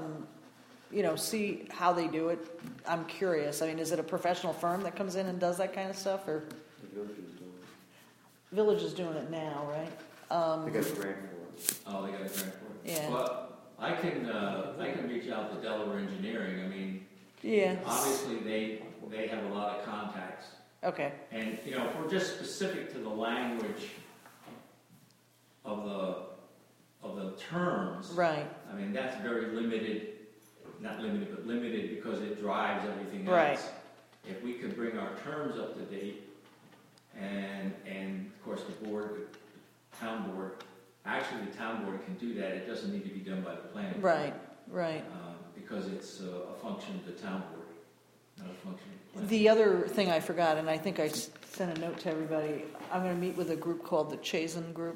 see how they do it, I'm curious. I mean, is it a professional firm that comes in and does that kind of stuff, or? The Village is doing it. Village is doing it now, right? They got a grant for it. Oh, they got a grant for it. Yeah. Well, I can reach out to Delaware Engineering. I mean, Yeah. obviously they have a lot of contacts. Okay. And, if we're just specific to the language of the terms, Right. I mean, that's very limited, not limited, but limited because it drives everything else. Right. If we could bring our terms up to date, and of course the town board can do that. It doesn't need to be done by the planning board. Right. Because it's a function of the town board, not a function of the planning. The other thing I forgot, and I think I sent a note to everybody, I'm going to meet with a group called the Chazen Group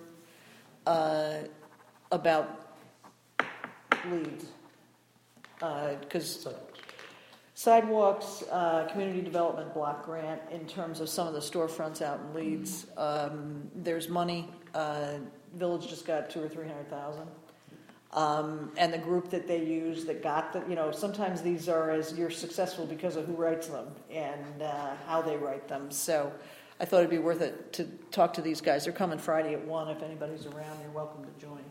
about leads. Because sidewalks, community development block grant, in terms of some of the storefronts out in Leeds, there's money. Village just got $200,000 or $300,000. And the group that they use that got sometimes these are you're successful because of who writes them and how they write them. So I thought it'd be worth it to talk to these guys. They're coming Friday at 1. If anybody's around, you're welcome to join.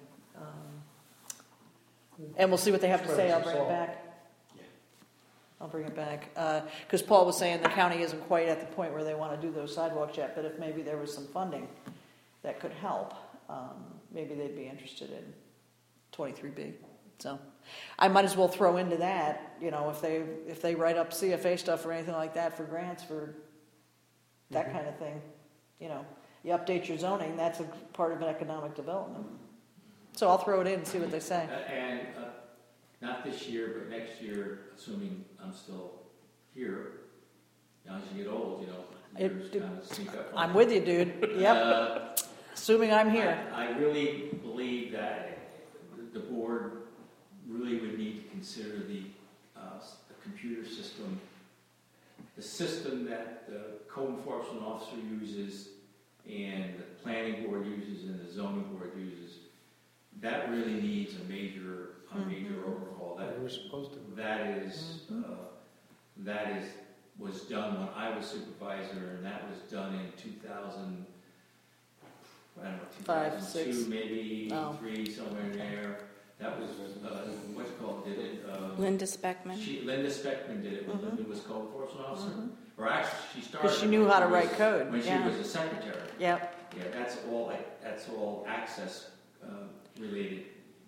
And we'll see what they have to say. I'll bring it back. I'll bring it back. Because Paul was saying the county isn't quite at the point where they want to do those sidewalks yet, but if maybe there was some funding that could help, maybe they'd be interested in 23B. So I might as well throw into that, if they write up CFA stuff or anything like that for grants for that kind of thing, you update your zoning, that's a part of an economic development. So I'll throw it in and see what they say. And not this year, but next year, assuming I'm still here, now as you get old, years kind of sneak up on I'm you. with you, dude. Yep. Assuming I'm here. I really believe that the board really would need to consider the computer system, the system that the code enforcement officer uses and the planning board uses and the zoning board uses. That really needs a major overhaul. We're supposed to. That is was done when I was supervisor, and that was done in 2000, I don't know, 5, 2002, 6. maybe Oh. 3, somewhere in there. That was, what's it called, did it? Linda Speckman. Linda Speckman did it when Mhm. Linda was code enforcement officer. Mhm. Or actually, she started. Because she knew how to when write was- code, When she yeah. was a secretary. Yep. Yeah, that's all access related.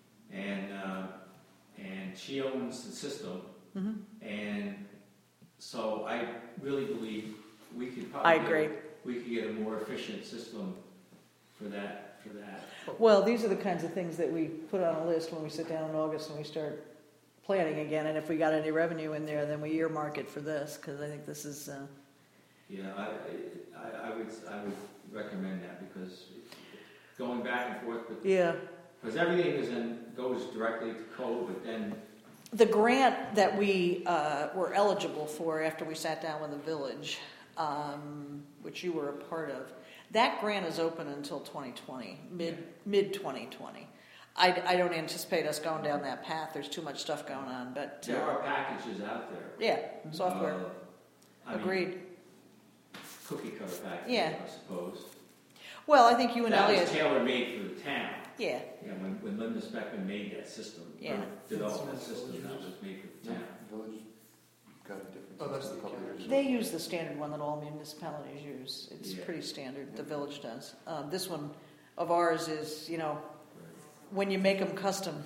And she owns the system. Mhm. And so I really believe we could I probably. agree. We could get a more efficient system for that. Well, these are the kinds of things that we put on a list when we sit down in August and we start planning again. And if we got any revenue in there, then we earmark it for this, because I think this is, Yeah, I would recommend that, because going back and forth with. yeah. Because everything goes directly to code, but then. The grant that we were eligible for after we sat down with the village, which you were a part of, that grant is open until 2020, mid 2020. I don't anticipate us going down that path. There's too much stuff going on, but There are packages out there. yeah, software. I mean, Agreed. cookie cutter packages, Yeah. I suppose. Well, I think you and That was Elliot. tailor-made for the town. Yeah. Yeah, when Linda Speckman made that system, Yeah. or developed that system, that was made for the town. Village got a different. Oh, that's system the a couple years ago. They use the standard one that all municipalities use. It's Yeah. pretty standard. The village does. This one of ours is, when you make them custom,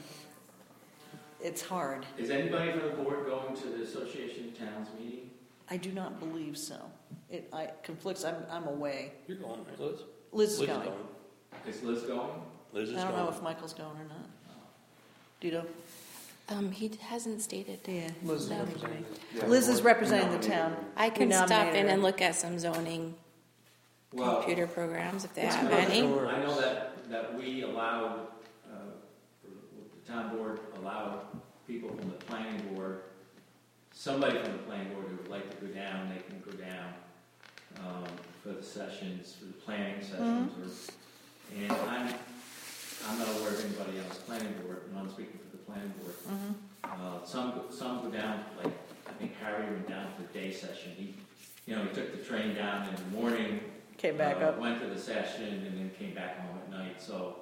it's hard. Is anybody from the board going to the Association of Towns meeting? I do not believe so. It conflicts. I'm away. You're going, right, Liz? Liz is Liz going. Is Liz going? Liz is I don't going. know if Michael's going or not. Do you know? He hasn't stated. Yeah. Liz is No. representing. Yeah, Liz is we representing the nominated town. I can We stop nominated in her. and look at some zoning Well, computer programs if they I have know any. that- I know that we allowed, the town board allowed people from the planning board, somebody from the planning board who would like to go down, they can go down for the sessions, for the planning sessions. And I'm not aware of anybody on the planning board, and I'm speaking for the planning board. Some go down, like, I think Harry went down for the day session. He took the train down in the morning. Came back up. Went to the session and then came back home at night. So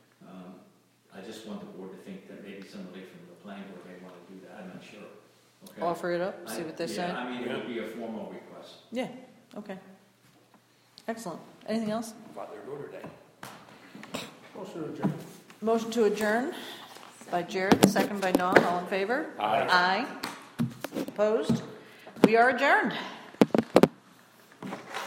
I just want the board to think that maybe somebody from the planning board may want to do that. I'm not sure. Okay. Offer it up. See what they say. Yeah, I mean, it would be a formal request. Yeah. Okay. Excellent. Anything else? Father-daughter day. Motion to adjourn. Motion to adjourn by Jared, second by Dawn. All in favor? Aye. Aye. Opposed? We are adjourned.